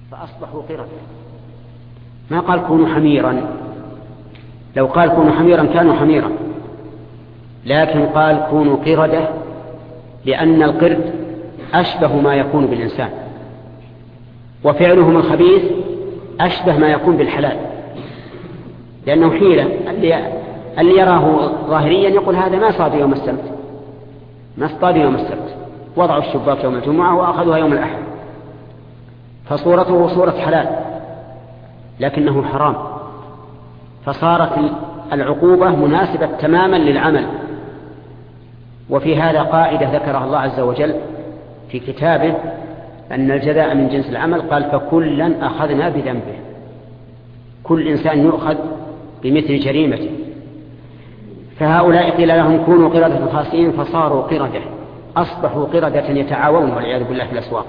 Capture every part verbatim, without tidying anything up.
فأصبحوا قردة. ما قال كونوا حميرا، لو قال كونوا حميرا كانوا حميرا، لكن قال كونوا قردة لأن القرد أشبه ما يكون بالإنسان، وفعلهم الخبيث أشبه ما يكون بالحلال، لأنه حيلة. اللي, اللي يراه ظاهريا يقول هذا ما صاد يوم السبت، ما اصطاد يوم السبت، وضعوا الشباك يوم الجمعة وأخذوها يوم الأحد، فصورته صورة حلال لكنه حرام، فصارت العقوبة مناسبة تماما للعمل. وفي هذا قاعدة ذكرها الله عز وجل في كتابه أن الجزاء من جنس العمل، قال فكلا أخذنا بذنبه، كل إنسان يؤخذ بمثل جريمته. فهؤلاء قيل لهم كونوا قردة خاسئين فصاروا قردة، أصبحوا قردة يتعاونون والعياذ بالله في الأسواق.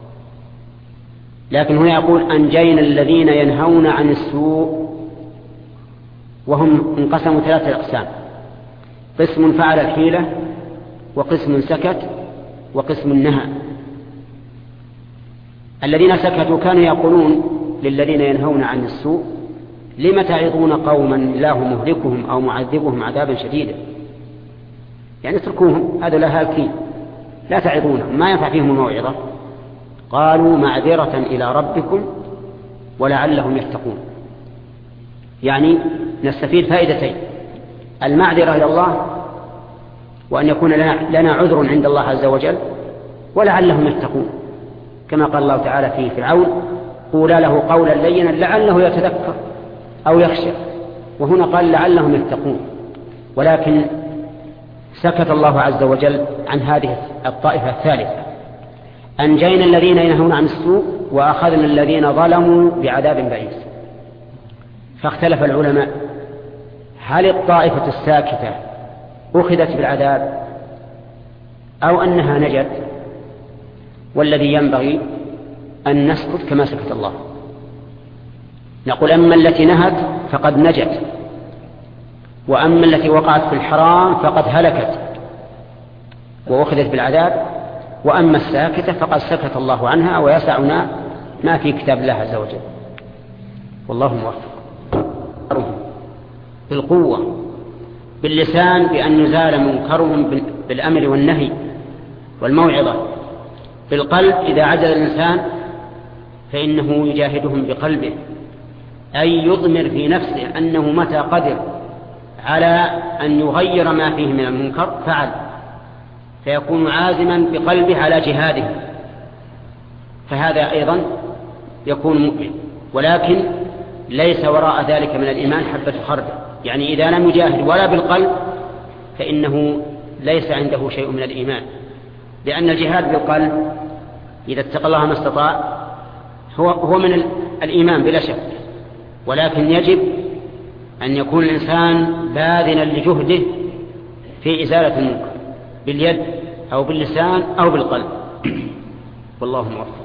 لكن هنا يقول أنجينا الذين ينهون عن السوء، وهم انقسموا ثلاثة أقسام: قسم فعل الحيلة، وقسم سكت، وقسم نهى. الذين سكتوا كانوا يقولون للذين ينهون عن السوء لم تعظون قوما الله مهلكهم أو معذبهم عذابا شديدا، يعني اتركوهم، هذا لا هالكين، لا تعظونهم، ما ينفع فيهم الموعظة. قالوا معذرة إلى ربكم ولعلهم يتقون، يعني نستفيد فائدتين: المعذرة إلى الله، وأن يكون لنا, لنا عذر عند الله عز وجل، ولعلهم يتقون، كما قال الله تعالى في فرعون: قولا له قولا لينا لعله يتذكر أو يخشى. وهنا قال لعلهم يتقون، ولكن سكت الله عز وجل عن هذه الطائفة الثالثة: أنجينا الذين ينهون عن السوء وأخذنا الذين ظلموا بعذاب بئيس. فاختلف العلماء هل الطائفة الساكتة أخذت بالعذاب أو أنها نجت؟ والذي ينبغي أن نسكت كما سكت الله، نقول أما التي نهت فقد نجت، وأما التي وقعت في الحرام فقد هلكت وأخذت بالعذاب، وأما الساكتة فقد سكت الله عنها ويسعنا ما في كتاب الله عز وجل. والله موفق. بالقوة باللسان بأن يزال منكرهم بالأمر والنهي والموعظة. بالقلب إذا عجز الإنسان فإنه يجاهدهم بقلبه، أي يضمر في نفسه أنه متى قدر على أن يغير ما فيه من المنكر فعل، فيكون عازما بقلبه على جهاده، فهذا أيضا يكون مؤمن. ولكن ليس وراء ذلك من الإيمان حبة خردل، يعني إذا لم يجاهد ولا بالقلب فإنه ليس عنده شيء من الإيمان، لأن الجهاد بالقلب إذا اتقى الله ما استطاع هو, هو من الإيمان بلا شك، ولكن يجب أن يكون الإنسان باذلا لجهده في إزالة المنكر باليد أو باللسان أو بالقلب. والله موفق.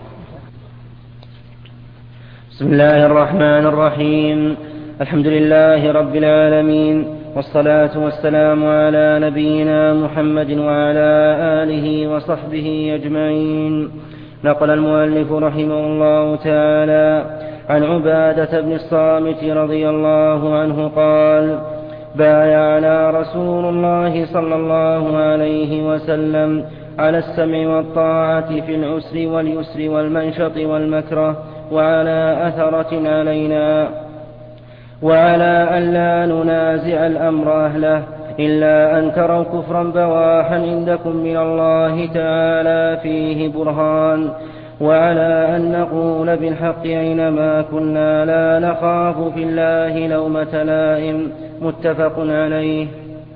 بسم الله الرحمن الرحيم. الحمد لله رب العالمين، والصلاة والسلام على نبينا محمد وعلى آله وصحبه أجمعين. نقل المؤلف رحمه الله تعالى عن عبادة بن الصامت رضي الله عنه قال: بايعنا رسول الله صلى الله عليه وسلم على السمع والطاعة في العسر واليسر والمنشط والمكره، وعلى أثرة علينا، وعلى أن لا ننازع الأمر أهله إلا أن تروا كفرا بواحا عندكم من الله تعالى فيه برهان، وعلى أن نقول بالحق أينما كنا لا نخاف في الله لومة لائم. متفق عليه.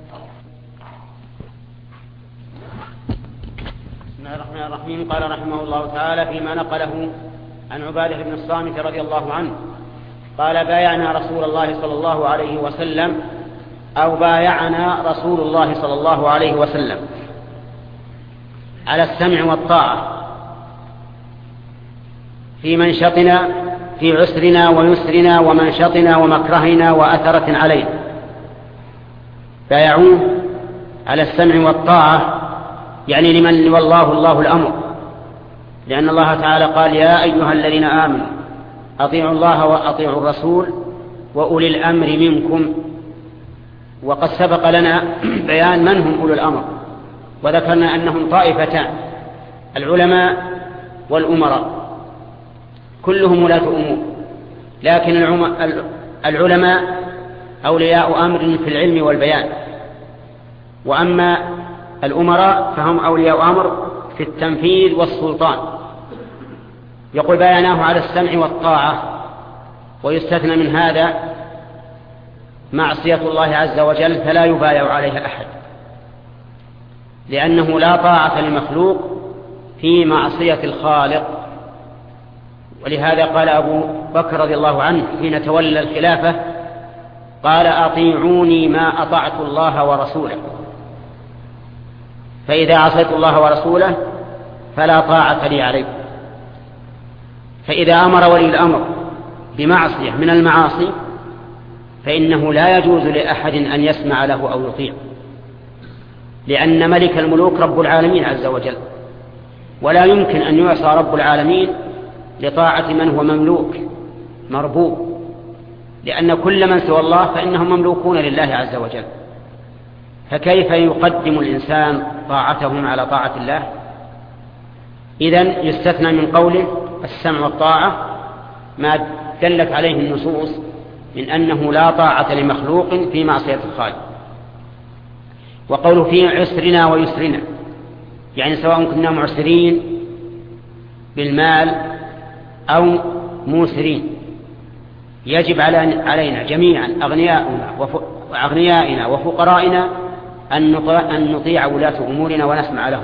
بسم الله الرحمن الرحيم. قال رحمه الله تعالى فيما نقله عن عبادة بن الصامت رضي الله عنه قال: بايعنا رسول الله صلى الله عليه وسلم، أو بايعنا رسول الله صلى الله عليه وسلم على السمع والطاعة في منشطنا، في عسرنا ويسرنا ومنشطنا ومكرهنا وأثرة علينا. بايعوه على السمع والطاعة يعني لمن والله الله الأمر، لأن الله تعالى قال: يا أيها الذين آمنوا أطيعوا الله وأطيعوا الرسول وأولي الأمر منكم. وقد سبق لنا بيان من هم أولي الأمر، وذكرنا أنهم طائفتان: العلماء والأمراء، كلهم ولاة أمور، لكن العلماء أولياء أمر في العلم والبيان، وأما الأمراء فهم أولياء أمر في التنفيذ والسلطان. يقول بياناه على السمع والطاعة، ويستثنى من هذا معصية الله عز وجل فلا يبايع عليها أحد، لأنه لا طاعة لمخلوق في معصية الخالق. ولهذا قال أبو بكر رضي الله عنه حين تولى الخلافة قال: أطيعوني ما أطعت الله ورسوله، فإذا عصيت الله ورسوله فلا طاعة لي عليكم. فإذا أمر ولي الأمر بمعصية من المعاصي فإنه لا يجوز لأحد أن يسمع له أو يطيع، لأن ملك الملوك رب العالمين عز وجل، ولا يمكن أن يعصى رب العالمين لطاعة من هو مملوك مربوب، لأن كل من سوى الله فإنهم مملوكون لله عز وجل، فكيف يقدم الإنسان طاعتهم على طاعة الله؟ إذن يستثنى من قوله السمع والطاعة ما دلت عليه النصوص من أنه لا طاعة لمخلوق في معصية الخالق. وقوله في عسرنا ويسرنا، يعني سواء كنا معسرين بالمال أو موسرين، يجب علينا جميعا أغنيائنا وفقرائنا أن نطيع ولاة أمورنا ونسمع لهم،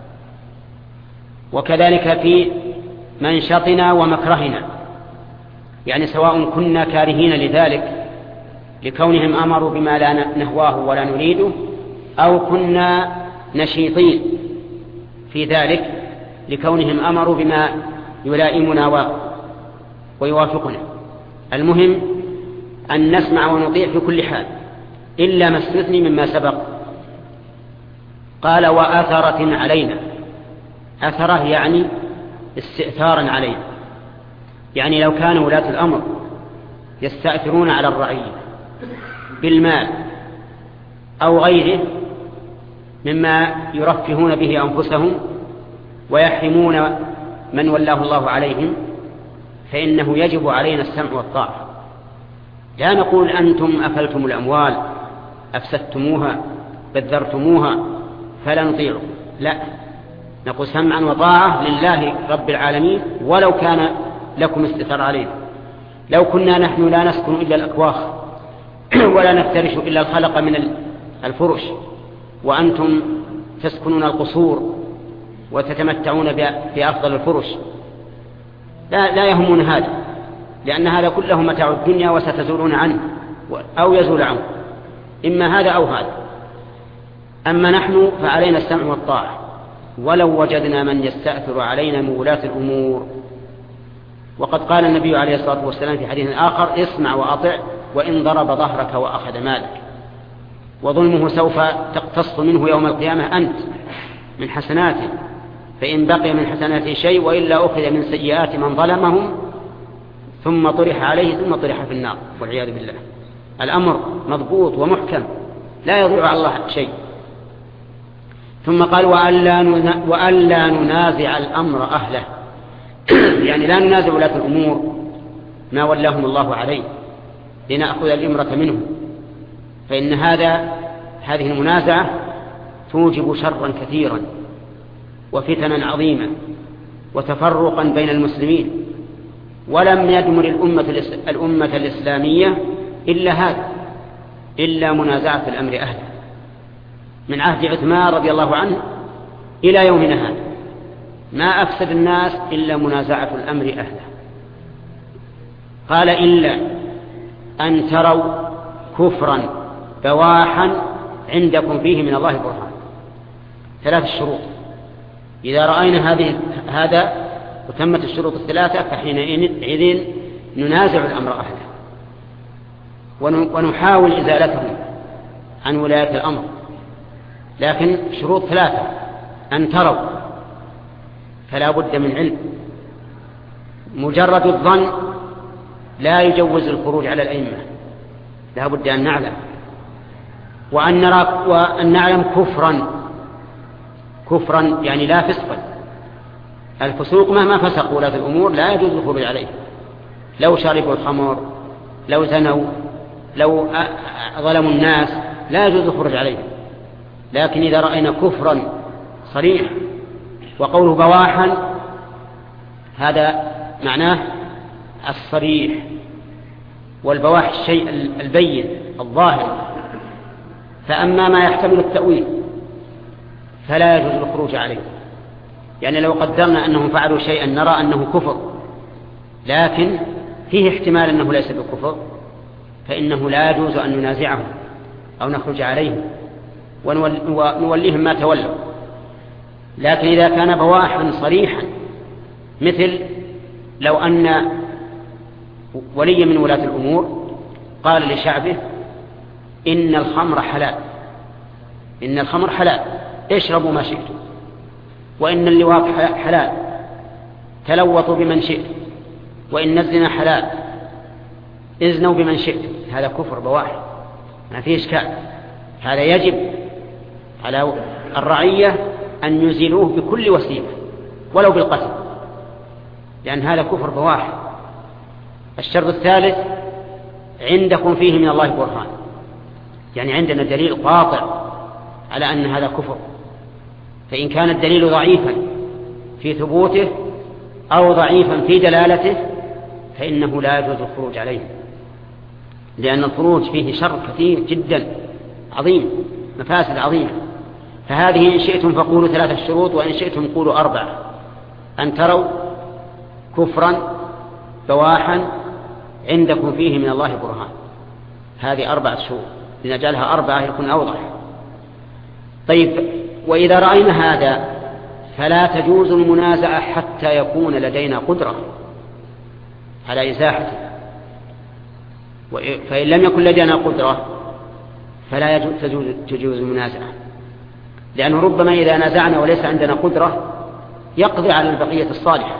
وكذلك في منشطنا ومكرهنا، يعني سواء كنا كارهين لذلك لكونهم أمروا بما لا نهواه ولا نريده، أو كنا نشيطين في ذلك لكونهم أمروا بما يلائمنا ويوافقنا. المهم أن نسمع ونطيع في كل حال، إلا ما استثني مما سبق. قال: وآثرة علينا. أثره يعني استئثارا علينا، يعني لو كان ولاة الأمر يستأثرون على الرعية بالمال أو غيره مما يرفهون به أنفسهم ويحرمون من ولاه الله عليهم، فإنه يجب علينا السمع والطاعة. لا نقول أنتم أكلتم الأموال أفسدتموها بذرتموها فلا نطيعوا، لا، نقول سمعا وطاعة لله رب العالمين ولو كان لكم استثار علينا. لو كنا نحن لا نسكن إلا الأكواخ ولا نفترش إلا الخلق من الفرش، وأنتم تسكنون القصور وتتمتعون بأفضل الفرش، لا, لا يهمون هذا، لأن هذا كله متاع الدنيا وستزولون عنه أو يزول عنه، إما هذا أو هذا. أما نحن فعلينا السمع والطاعة ولو وجدنا من يستأثر علينا من ولاة الأمور. وقد قال النبي عليه الصلاة والسلام في حديث آخر: اسمع وأطع وإن ضرب ظهرك وأخذ مالك، وظلمه سوف تقتص منه يوم القيامة أنت من حسناته، فإن بقي من حسناته شيء وإلا أخذ من سيئات من ظلمهم ثم طرح عليه ثم طرح في النار والعياذ بالله. الأمر مضبوط ومحكم لا يضيع على الله شيء. ثم قال: وألا ننازع الأمر أهله، يعني لا ننازع ولاة الأمور ما ولاهم الله عليه لنأخذ الإمرة منهم، فإن هذا هذه المنازعة توجب شرا كثيرا وفتنا عظيمة وتفرقا بين المسلمين، ولم يدمر الأمة, الأمة الإسلامية إلا هذا، إلا منازعة الأمر أهله من عهد عثمان رضي الله عنه إلى يومنا هذا. ما أفسد الناس إلا منازعة الأمر أهله. قال: إلا أن تروا كفرا بواحا عندكم فيه من الله برهان. ثلاث الشروط، إذا رأينا هذه هذا وتمت الشروط الثلاثة فحينئذ ننازع الأمر أهله ونحاول إزالتهم عن ولاية الأمر. لكن شروط ثلاثة: أن تروا، فلا بد من علم، مجرد الظن لا يجوز الخروج على الأئمة، لا بد أن نعلم وأن نرى وأن نعلم كفرا كفرا يعني لا فسقا. الفسوق مهما فسقوا ولاة الأمور لا يجوز الخروج عليه، لو شربوا الخمر، لو زنوا، لو ظلموا الناس لا يجوز الخروج عليه. لكن إذا رأينا كفرا صريح، وقوله بواحا هذا معناه الصريح، والبواح الشيء البين الظاهر. فأما ما يحتمل التأويل فلا يجوز الخروج عليه. يعني لو قدرنا أنهم فعلوا شيئا نرى أنه كفر لكن فيه احتمال أنه ليس بكفر، فإنه لا يجوز أن ننازعهم أو نخرج عليهم ونوليهم ما تولوا. لكن إذا كان بواحا صريحا، مثل لو أن ولي من ولاة الأمور قال لشعبه إن الخمر حلال، إن الخمر حلال اشربوا ما شئتم، وإن اللواط حلال تلوطوا بمن شئت، وإن الزنا حلال ازنوا بمن شئت. هذا كفر بواح ما فيه إشكال. هذا يجب على الرعية أن يزيلوه بكل وسيلة ولو بالقتل، لأن هذا كفر بواح. الشرط الثالث عندكم فيه من الله برهان، يعني عندنا دليل قاطع على أن هذا كفر. فإن كان الدليل ضعيفا في ثبوته أو ضعيفا في دلالته فإنه لا يجوز الخروج عليه، لأن الخروج فيه شر كثير جدا عظيم، مفاسد عظيمة. فهذه إن شئتم فقولوا ثلاثة شروط، وإن شئتم قولوا أربعة: أن تروا كفرا بواحا عندكم فيه من الله برهان. هذه أربعة شروط، لنجعلها أربعة يكون أوضح. طيب، وإذا رأينا هذا فلا تجوز المنازعة حتى يكون لدينا قدرة على إزاحته، فإن لم يكن لدينا قدرة فلا تجوز, تجوز المنازعة، لأنه ربما إذا نازعنا وليس عندنا قدرة يقضي على البقية الصالحة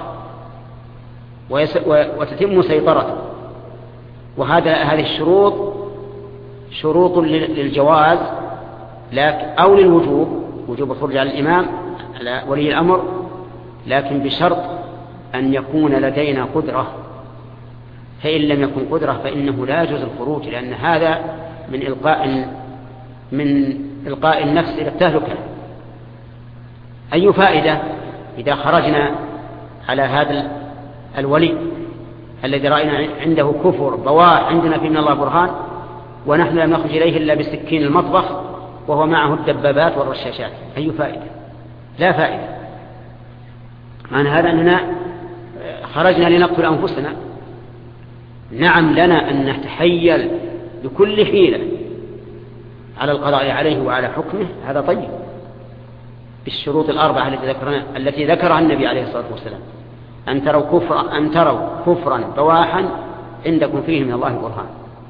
وتتم سيطرته. وهذا هذه الشروط شروط للجواز أو للوجوب، وجوب الخروج على الإمام على ولي الأمر، لكن بشرط أن يكون لدينا قدرة. فإن لم يكن قدرة فإنه لا يجوز الخروج، لأن هذا من إلقاء من إلقاء النفس إلى التهلكة. أي فائدة إذا خرجنا على هذا الولي الذي رأينا عنده كفر بواح عندنا في من الله برهان، ونحن لم نخرج إليه إلا بسكين المطبخ وهو معه الدبابات والرشاشات؟ أي فائدة؟ لا فائدة. معنى هذا أننا خرجنا لنقتل أنفسنا. نعم، لنا أن نتحيل بكل حيلة على القضاء عليه وعلى حكمه، هذا طيب، بالشروط الأربعة التي ذكرنا التي ذكرها النبي عليه الصلاة والسلام: أن تروا كفرا أن تروا كفرا بواحا عندكم فيه من الله برهان.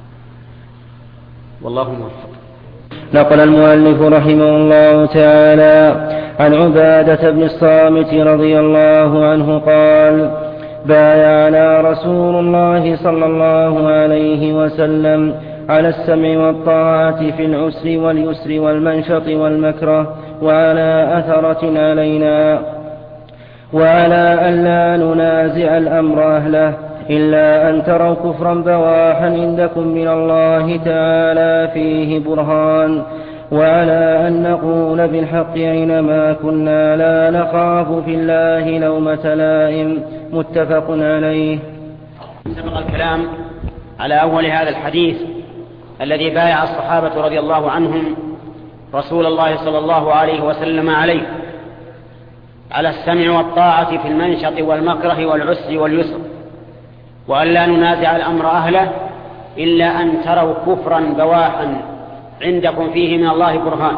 والله موفق. نقل المؤلف رحمه الله تعالى عن عبادة بن الصامت رضي الله عنه قال: بايعنا رسول الله صلى الله عليه وسلم على السمع والطاعة في العسر واليسر والمنشط والمكره، وعلى أثرة علينا، وعلى أن لا ننازع الأمر أهله إلا أن تروا كفرا بواحا عندكم من الله تعالى فيه برهان، وعلى أن نقول بالحق أينما كنا لا نخاف في الله لومة لائم. متفق عليه. سبق الكلام على أول هذا الحديث الذي بايع الصحابة رضي الله عنهم رسول الله صلى الله عليه وسلم عليه على السمع والطاعة في المنشط والمكره والعسر واليسر، وأن لا ننازع الأمر أهله إلا أن تروا كفرا بواحا عندكم فيه من الله برهان.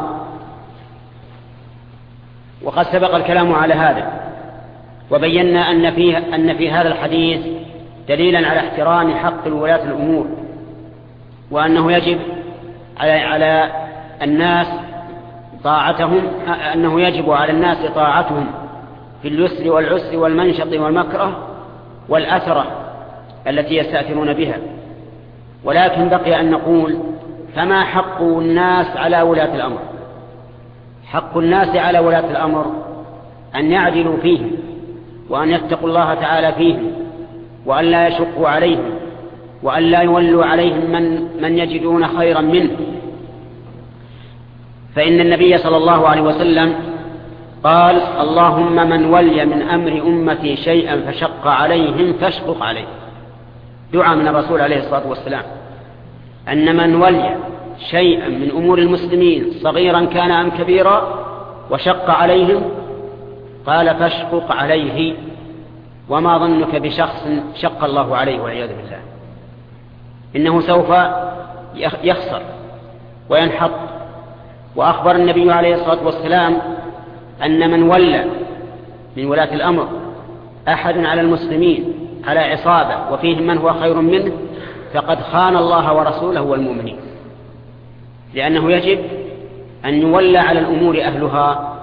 وقد سبق الكلام على هذا، وبينا أن فيه أن في هذا الحديث دليلا على احترام حق ولاة الأمور، وأنه يجب على على الناس طاعتهم، أنه يجب على الناس طاعتهم في اليسر والعسر والمنشط والمكره والأثرة التي يستأثرون بها. ولكن بقي أن نقول: فما حق الناس على ولاة الأمر؟ حق الناس على ولاة الأمر أن يعدلوا فيهم، وأن يتقوا الله تعالى فيهم، وأن لا يشقوا عليهم، وأن لا يولوا عليهم من, من يجدون خيرا منه. فإن النبي صلى الله عليه وسلم قال: اللهم من ولي من أمر أمتي شيئا فشق عليهم فاشقق عليه. دعاء من الرسول عليه الصلاة والسلام أن من ولي شيئا من أمور المسلمين صغيرا كان أم كبيرا وشق عليهم، قال: فاشقق عليه. وما ظنك بشخص شق الله عليه والعياذ بالله؟ إنه سوف يخسر وينحط. وأخبر النبي عليه الصلاة والسلام أن من ولى من ولاة الأمر أحد على المسلمين على عصابة وفيهم من هو خير منه فقد خان الله ورسوله والمؤمنين، لأنه يجب أن يولى على الأمور أهلها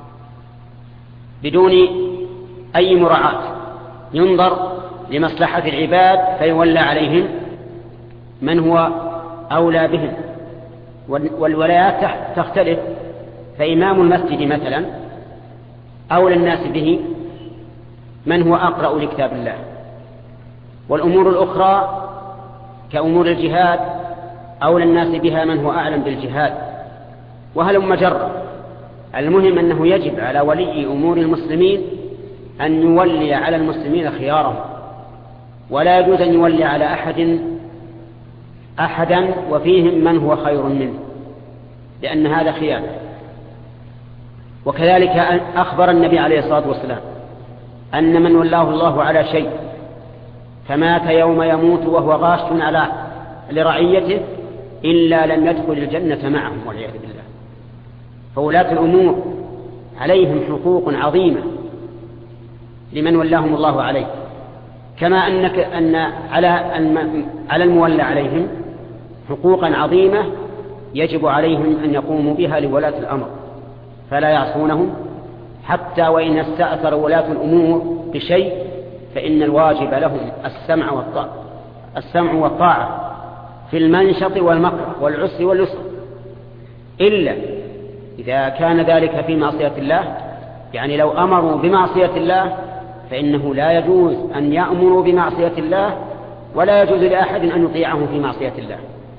بدون أي مراعاة، ينظر لمصلحة العباد فيولى عليهم من هو أولى بهم. والولايات تختلف، فإمام المسجد مثلا أولى الناس به من هو أقرأ لكتاب الله، والأمور الأخرى كأمور الجهاد أولى الناس بها من هو أعلم بالجهاد، وهل مجرد. المهم أنه يجب على ولي أمور المسلمين أن يولي على المسلمين خيارهم، ولا يجوز أن يولي على أحد أحدا وفيهم من هو خير منه، لأن هذا خيانة. وكذلك أخبر النبي عليه الصلاة والسلام أن من ولاه الله على شيء فمات يوم يموت وهو غاش على لرعيته إلا لم يدخل الجنة معهم والعياذ بالله. فولاة الأمور عليهم حقوق عظيمة لمن ولاهم الله عليه، كما أنك أن على على المولى عليهم حقوقا عظيمة يجب عليهم أن يقوموا بها لولاة الأمر، فلا يعصونهم حتى وإن استأثر ولاة الأمور بشيء فإن الواجب لهم السمع والطاعة السمع والطاعة في المنشط والمكره والعسر واليسر، إلا إذا كان ذلك في معصية الله. يعني لو أمروا بمعصية الله فإنه لا يجوز أن يأمروا بمعصية الله، ولا يجوز لأحد أن يطيعهم في معصية الله.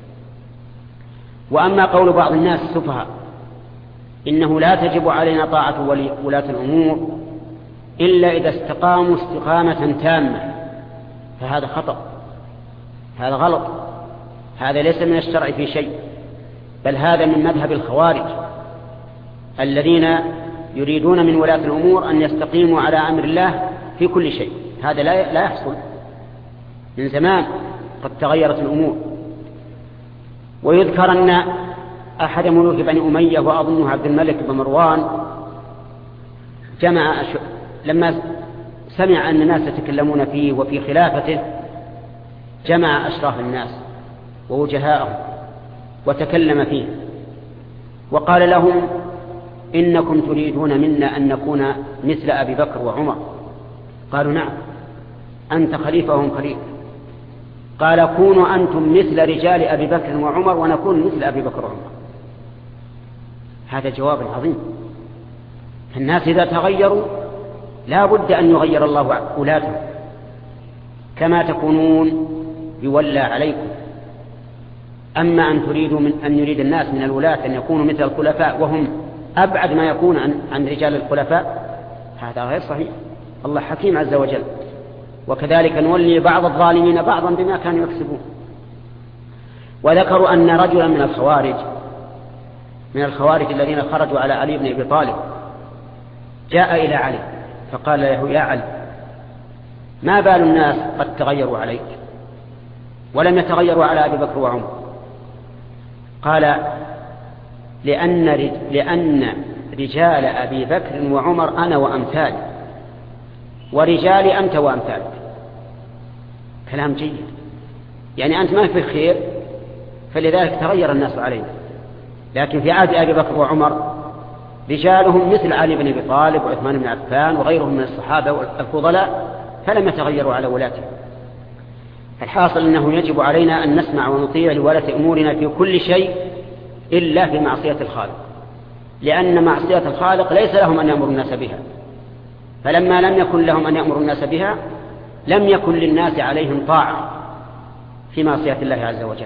وأما قول بعض الناس السفهاء إنه لا تجب علينا طاعة ولاة الأمور إلا إذا استقاموا استقامة تامة، فهذا خطأ، هذا غلط، هذا ليس من الشرع في شيء، بل هذا من مذهب الخوارج الذين يريدون من ولاة الأمور أن يستقيموا على أمر الله في كل شيء. هذا لا لا يحصل، من زمان قد تغيرت الأمور. ويذكر أن أحد ملوك بني أمية وأظنه عبد الملك بن مروان جمع أش... لما سمع أن الناس يتكلمون فيه وفي خلافته جمع أشراف الناس ووجهاءهم وتكلم فيه وقال لهم: إنكم تريدون منا أن نكون مثل أبي بكر وعمر. قالوا: نعم، أنت خليفة وهم خليفة. قال: كونوا أنتم مثل رجال أبي بكر وعمر ونكون مثل أبي بكر وعمر. هذا جواب عظيم. الناس إذا تغيروا لا بد أن يغير الله ولاتهم، كما تكونون يولى عليكم. أما أن تريدوا من أن يريد الناس من الولاة أن يكونوا مثل الخلفاء وهم أبعد ما يكون عن, عن رجال الخلفاء، هذا غير صحيح. الله حكيم عز وجل. وكذلك نولي بعض الظالمين بعضا بما كانوا يكسبون. وذكروا أن رجلا من الخوارج من الخوارج الذين خرجوا على علي بن أبي طالب جاء إلى علي فقال له: يا علي، ما بال الناس قد تغيروا عليك ولم يتغيروا على أبي بكر وعمر؟ قال: لأن, لأن رجال أبي بكر وعمر أنا وأمثالي، ورجالي أنت وأمثالك. كلام جيد، يعني أنت ما في خير فلذلك تغير الناس علينا. لكن في عهد أبي بكر وعمر رجالهم مثل علي بن أبي طالب وعثمان بن عفان وغيرهم من الصحابة والفضلاء فلم يتغيروا على ولاتهم. الحاصل أنه يجب علينا أن نسمع ونطيع لولاة أمورنا في كل شيء إلا في معصية الخالق، لأن معصية الخالق ليس لهم أن يأمروا الناس بها، فلما لم يكن لهم أن يأمروا الناس بها لم يكن للناس عليهم طاعة في معصية الله عز وجل.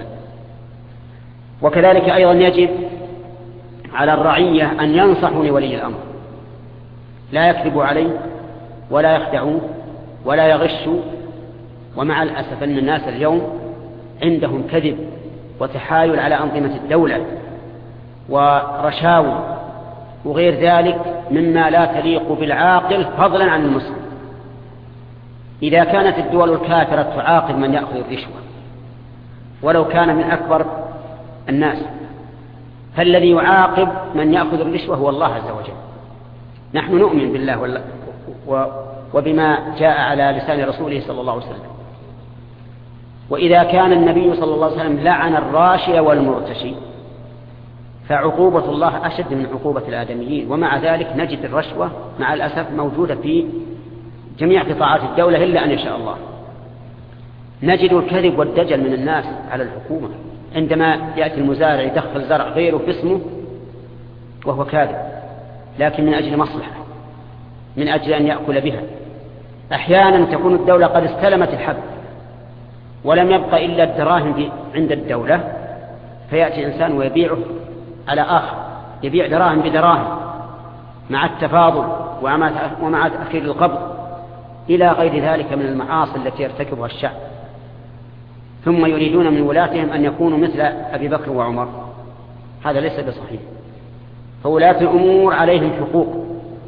وكذلك أيضا يجب على الرعية أن ينصحوا لولي الأمر، لا يكذبوا عليه ولا يخدعوه ولا يغشوا. ومع الأسف أن الناس اليوم عندهم كذب وتحايل على أنظمة الدولة ورشاوي وغير ذلك مما لا تليق بالعاقل فضلا عن المسلم. إذا كانت الدول الكافرة تعاقب من يأخذ الرشوة ولو كان من أكبر الناس، فالذي يعاقب من يأخذ الرشوة هو الله عز وجل. نحن نؤمن بالله وبما جاء على لسان رسوله صلى الله عليه وسلم. وإذا كان النبي صلى الله عليه وسلم لعن الراشي والمرتشي فعقوبة الله أشد من عقوبة الآدميين، ومع ذلك نجد الرشوة مع الأسف موجودة في جميع قطاعات الدولة إلا أن يشاء الله. نجد الكذب والدجل من الناس على الحكومة، عندما يأتي المزارع يدخل زرع غيره باسمه وهو كاذب، لكن من أجل مصلحة، من أجل أن يأكل بها. أحيانا تكون الدولة قد استلمت الحب ولم يبقى إلا الدراهم عند الدولة، فيأتي إنسان ويبيعه على آخر، يبيع دراهم بدراهم مع التفاضل ومع تأخير القبض إلى غير ذلك من المعاصي التي يرتكبها الشعب. ثم يريدون من ولاتهم أن يكونوا مثل أبي بكر وعمر، هذا ليس بصحيح. فولاة الأمور عليهم حقوق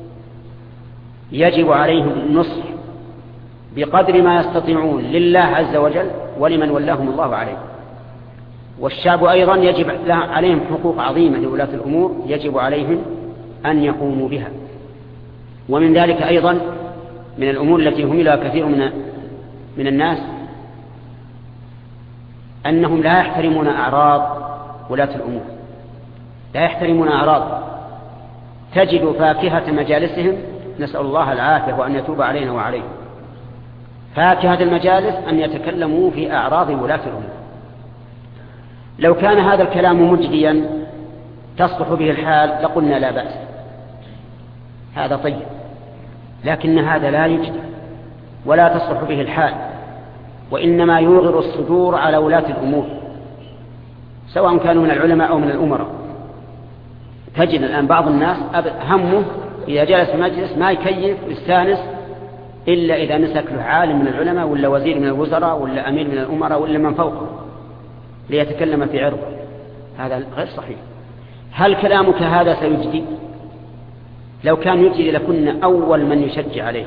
يجب عليهم النصح بقدر ما يستطيعون لله عز وجل ولمن ولاهم الله عليه. والشعب أيضا يجب عليهم حقوق عظيمة لولاة الأمور يجب عليهم أن يقوموا بها. ومن ذلك أيضا من الأمور التي يهملها كثير من من الناس أنهم لا يحترمون أعراض ولاة الأمور، لا يحترمون أعراض. تجد فاكهة مجالسهم، نسأل الله العافية وأن يتوب علينا وعليهم، فاكهة المجالس أن يتكلموا في أعراض ولاة الأمور. لو كان هذا الكلام مجديا تصلح به الحال لقلنا لا بأس، هذا طيب، لكن هذا لا يجدي ولا تصلح به الحال، وإنما يوغر الصدور على ولاة الأمور سواء كانوا من العلماء أو من الأمراء. تجد الآن بعض الناس همه إذا جلس في مجلس ما يكيف ويستانس إلا إذا مسك له عالم من العلماء ولا وزير من الوزراء ولا أمير من الأمراء ولا من فوقه ليتكلم في عرضه. هذا غير صحيح. هل كلامك هذا سيجدي؟ لو كان يجدي لكنا أول من يشجع عليه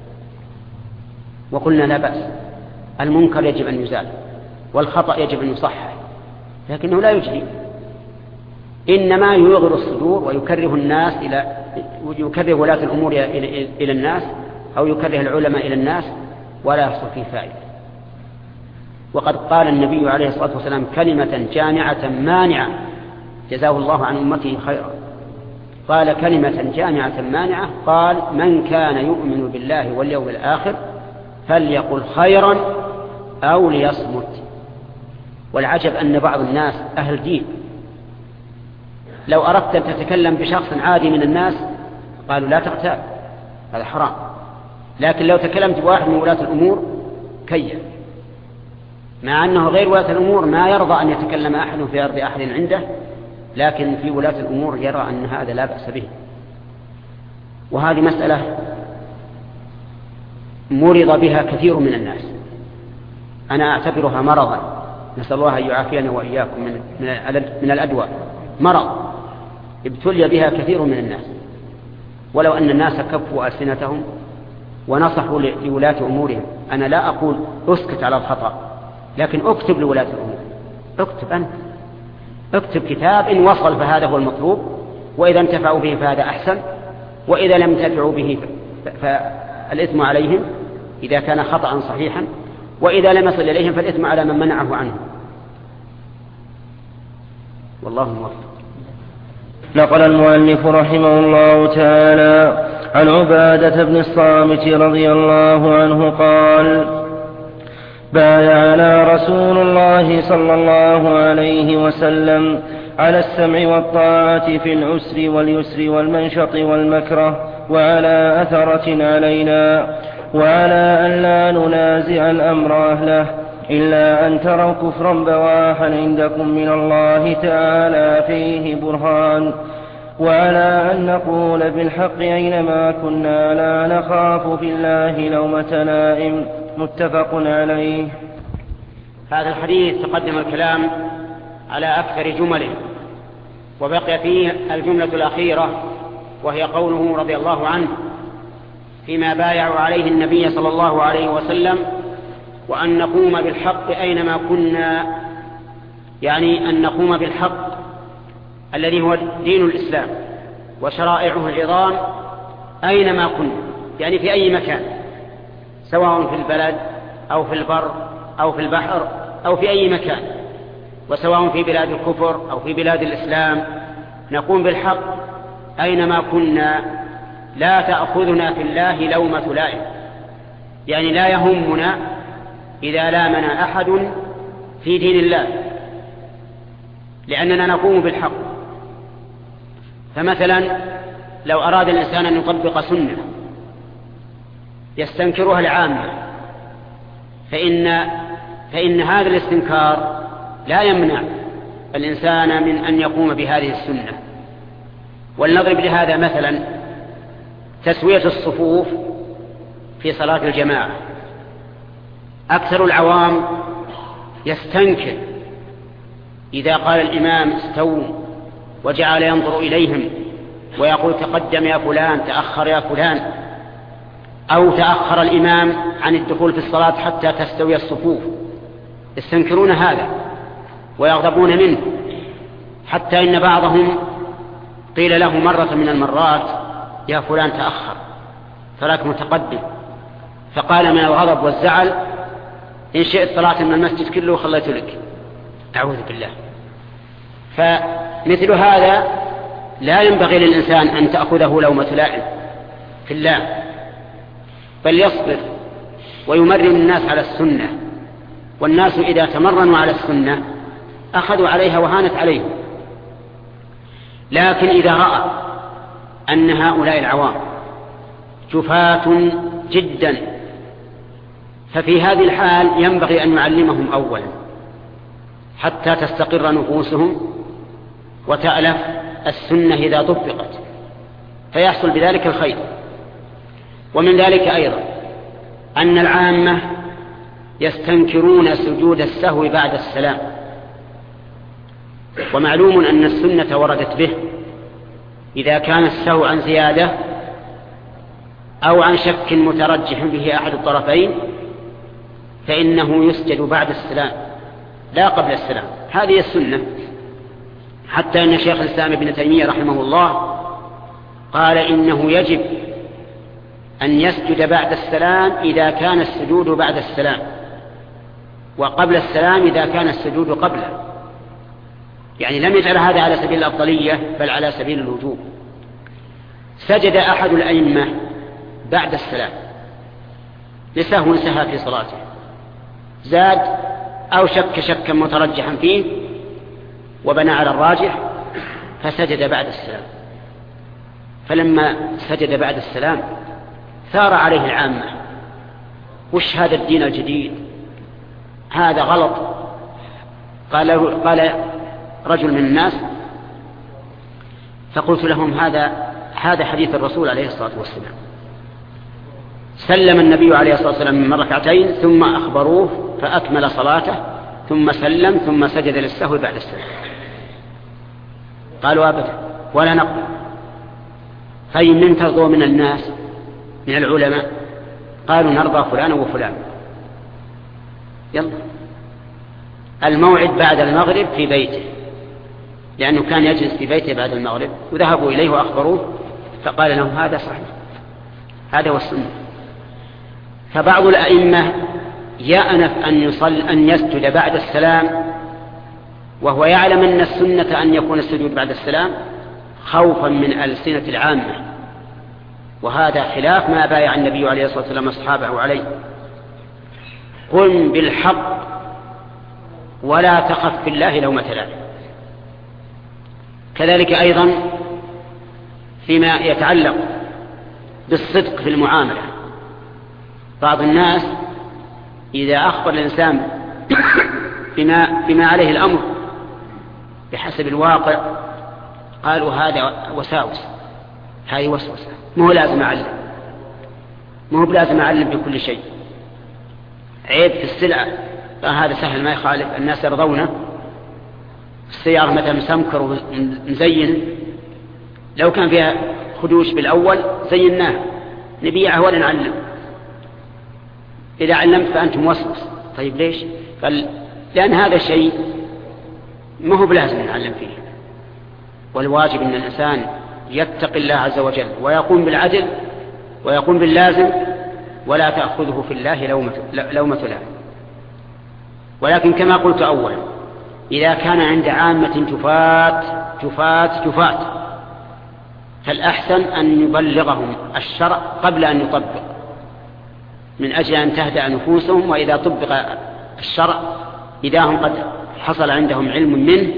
وقلنا لا بأس، المنكر يجب أن يزال والخطأ يجب أن يصحح، لكنه لا يجدي، إنما يوغر الصدور ويكره الناس إلى يكره ولاة الأمور إلى الناس أو يكره العلماء إلى الناس ولا يحصل فيه فائدة. وقد قال النبي عليه الصلاة والسلام كلمة جامعة مانعة جزاه الله عن أمته خيرا، قال كلمة جامعة مانعة، قال من كان يؤمن بالله واليوم الآخر فليقل خيرا أو ليصمت. والعجب أن بعض الناس أهل دين لو أردت أن تتكلم بشخص عادي من الناس قالوا لا تغتاب، هذا حرام، لكن لو تكلمت بواحد من ولاة الأمور كيف، مع أنه غير ولاة الأمور ما يرضى أن يتكلم أحد في أرض أحد عنده، لكن في ولاة الأمور يرى أن هذا لا بأس به. وهذه مسألة مرض بها كثير من الناس، أنا أعتبرها مرضا، نسأل الله أن يعافينا وإياكم من, من الأدواء، مرض ابتلي بها كثير من الناس. ولو أن الناس كفوا ألسنتهم ونصحوا لولاة أمورهم، أنا لا أقول أسكت على الخطأ، لكن أكتب لولاة الأمور، أكتب أنت، اكتب كتاب إن وصل فهذا هو المطلوب، وإذا انتفعوا به فهذا أحسن، وإذا لم ينتفعوا به فالإثم عليهم إذا كان خطأ صحيحا، وإذا لم يصل إليهم فالإثم على من منعه عنه. والله موفق. نقل المؤلف رحمه الله تعالى عن عبادة بن الصامت رضي الله عنه قال: بايعنا رسول الله صلى الله عليه وسلم على السمع والطاعة في العسر واليسر والمنشط والمكره وعلى أثرة علينا وعلى أن لا ننازع الأمر أهله إلا أن تروا كفرا بواحا عندكم من الله تعالى فيه برهان وعلى أن نقول بالحق أينما كنا لا نخاف في الله لومة لائم متفق عليه. هذا الحديث تقدم الكلام على أكثر جمله وبقي فيه الجملة الأخيرة وهي قوله رضي الله عنه فيما بايعوا عليه النبي صلى الله عليه وسلم وأن نقوم بالحق أينما كنا، يعني أن نقوم بالحق الذي هو دين الإسلام وشرائعه العظام أينما كنا، يعني في أي مكان سواء في البلد أو في البر أو في البحر أو في أي مكان، وسواء في بلاد الكفر أو في بلاد الإسلام نقوم بالحق أينما كنا لا تأخذنا في الله لومة لائم، يعني لا يهمنا إذا لامنا أحد في دين الله لأننا نقوم بالحق. فمثلا لو أراد الإنسان أن يطبق سنة يستنكرها العامة فإن, فإن هذا الاستنكار لا يمنع الإنسان من أن يقوم بهذه السنة. ولنضرب لهذا مثلا تسوية الصفوف في صلاة الجماعة. أكثر العوام يستنكر إذا قال الإمام استووا وجعل ينظر إليهم ويقول تقدم يا فلان تأخر يا فلان، أو تأخر الإمام عن الدخول في الصلاة حتى تستوي الصفوف، يستنكرون هذا ويغضبون منه، حتى إن بعضهم قيل له مرة من المرات يا فلان تأخر فلك متقدم، فقال من الغضب والزعل إن شئت طلعت من المسجد كله وخليت لك. أعوذ بالله. فمثل هذا لا ينبغي للإنسان أن تأخذه لومة لائم في الله، بل يصبر ويمرن الناس على السنة، والناس إذا تمرنوا على السنة أخذوا عليها وهانت عليهم. لكن إذا رأى أن هؤلاء العوام جفاة جدا ففي هذه الحال ينبغي أن يعلمهم أولا حتى تستقر نفوسهم وتألف السنة إذا طبقت فيحصل بذلك الخير. ومن ذلك أيضا أن العامة يستنكرون سجود السهو بعد السلام، ومعلوم أن السنة وردت به إذا كان السهو عن زيادة أو عن شك مترجح به أحد الطرفين فإنه يسجد بعد السلام لا قبل السلام. هذه السنة، حتى أن شيخ الإسلام ابن تيمية رحمه الله قال إنه يجب أن يسجد بعد السلام إذا كان السجود بعد السلام، وقبل السلام إذا كان السجود قبله، يعني لم يجعل هذا على سبيل الأفضلية بل على سبيل الوجوب. سجد أحد الأئمة بعد السلام لسهو سهى في صلاته، زاد أو شك شكا مترجحا فيه وبنى على الراجح فسجد بعد السلام. فلما سجد بعد السلام ثار عليه العامة، وش هذا الدين الجديد؟ هذا غلط. قال, قال رجل من الناس فقلت لهم هذا هذا حديث الرسول عليه الصلاة والسلام. سلم النبي عليه الصلاة والسلام من ركعتين ثم أخبروه فأكمل صلاته ثم سلم ثم سجد للسهو بعد السلام. قالوا أبدا ولا نقبل. فإن من ترضوا من الناس من العلماء؟ قالوا نرضى فلان وفلان. يلا الموعد بعد المغرب في بيته، لأنه كان يجلس في بيته بعد المغرب، وذهبوا إليه وأخبروه فقال لهم هذا صحيح، هذا هو السنة. فبعض الأئمة يأنف أن يصل أن يسجد بعد السلام وهو يعلم أن السنة أن يكون السجود بعد السلام خوفا من ألسنة العامة، وهذا خلاف ما بايع النبي عليه الصلاة والسلام أصحابه عليه. قم بالحق ولا تخف في الله لومة لائم. كذلك أيضا فيما يتعلق بالصدق في المعاملة، بعض الناس إذا أخبر الإنسان بما, بما عليه الأمر بحسب الواقع قالوا هذا وساوس، هذه وسوسة، مو لازم أعلم، مو بلازم أعلم بكل شيء، عيب في السلعة هذا سهل ما يخالف، الناس يرضونه. السيارة مثلا مسمكر ومزين، لو كان فيها خدوش بالأول زيناه نبيعها ولا نعلم، إذا علمت فأنت موسوس. طيب ليش؟ قال لأن هذا الشيء ما هو بلازم نعلم فيه، والواجب أن الإنسان يتقي الله عز وجل ويقوم بالعدل ويقوم باللازم، ولا تأخذه في الله لومة, لومة لائم. ولكن كما قلت أولا، إذا كان عند عامة جفات جفات جفات فالأحسن أن يبلغهم الشرع قبل أن يطبق، من أجل أن تهدأ نفوسهم. وإذا طبق الشرع إذا هم قد حصل عندهم علم منه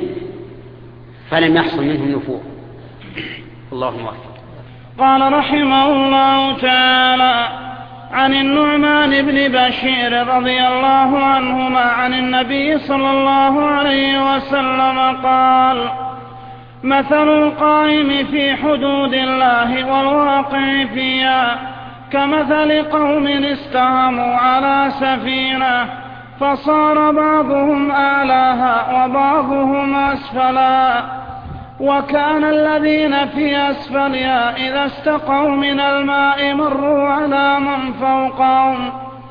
فلم يحصل منهم نفور. الله موفق. قال رحمه الله تعالى: عن النعمان بن بشير رضي الله عنهما عن النبي صلى الله عليه وسلم قال: مثل القائم في حدود الله والواقع فيها كمثل قوم استهموا على سفينة فصار بعضهم أعلاها وبعضهم أسفلا، وكان الذين في أسفلها إذا استقوا من الماء مروا على من فوقهم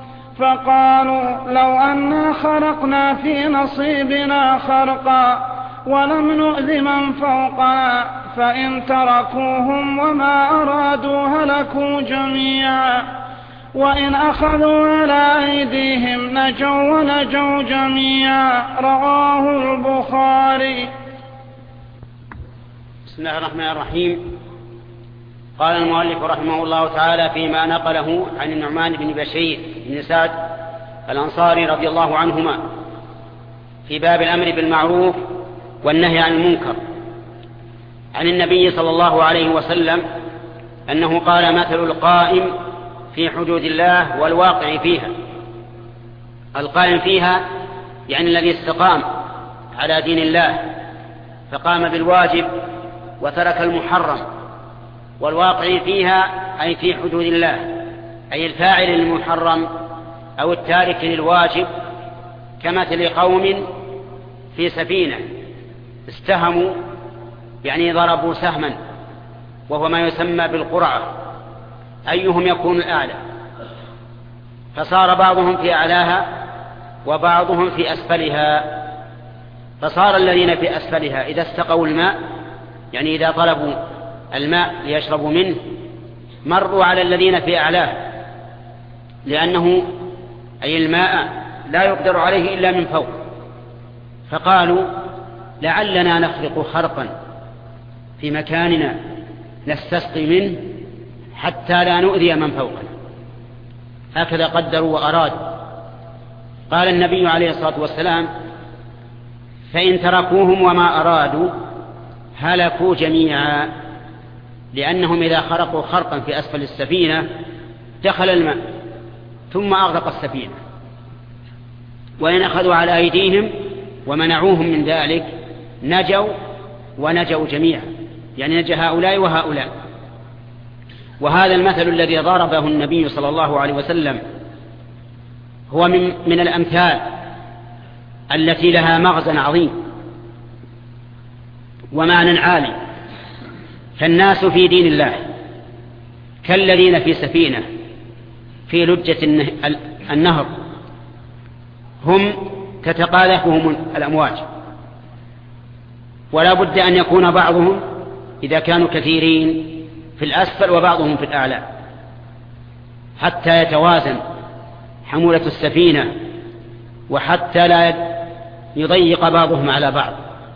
فقالوا لو أنا خرقنا في نصيبنا خرقا ولم نؤذ من فوقنا، فإن تركوهم وما أرادوا هلكوا جميعا، وإن أخذوا على أيديهم نجوا ونجوا جميعا. رواه البخاري. بسم الله الرحمن الرحيم. قال المؤلف رحمه الله تعالى فيما نقله عن النعمان بن بشير بن سعد الأنصاري رضي الله عنهما في باب الأمر بالمعروف والنهي عن المنكر عن النبي صلى الله عليه وسلم أنه قال: مثل القائم في حدود الله والواقع فيها. القائم فيها يعني الذي استقام على دين الله فقام بالواجب وترك المحرم، والواقع فيها أي في حدود الله، أي الفاعل للمحرم أو التارك للواجب، كمثل قوم في سفينة استهموا يعني ضربوا سهما وهو ما يسمى بالقرعة، أيهم يكون الأعلى، فصار بعضهم في أعلاها وبعضهم في أسفلها، فصار الذين في أسفلها إذا استقوا الماء يعني إذا طلبوا الماء ليشربوا منه مروا على الذين في أعلاه، لأنه أي الماء لا يقدر عليه إلا من فوق، فقالوا لعلنا نخلق خرقا في مكاننا نستسقي منه حتى لا نؤذي من فوقنا، هكذا قدروا وأرادوا. قال النبي عليه الصلاة والسلام: فإن تركوهم وما أرادوا هلكوا جميعا، لأنهم إذا خرقوا خرقا في أسفل السفينة دخل الماء ثم أغرق السفينة، وإن أخذوا على أيديهم ومنعوهم من ذلك نجوا ونجوا جميعا، يعني نجى هؤلاء وهؤلاء. وهذا المثل الذي ضربه النبي صلى الله عليه وسلم هو من, من الأمثال التي لها مغزى عظيم ومعنى عالي. فالناس في دين الله كالذين في سفينة في لجة النهر، هم تتقاذفهم الأمواج، ولا بد أن يكون بعضهم إذا كانوا كثيرين في الأسفل وبعضهم في الأعلى حتى يتوازن حمولة السفينة وحتى لا يضيق بعضهم على بعض.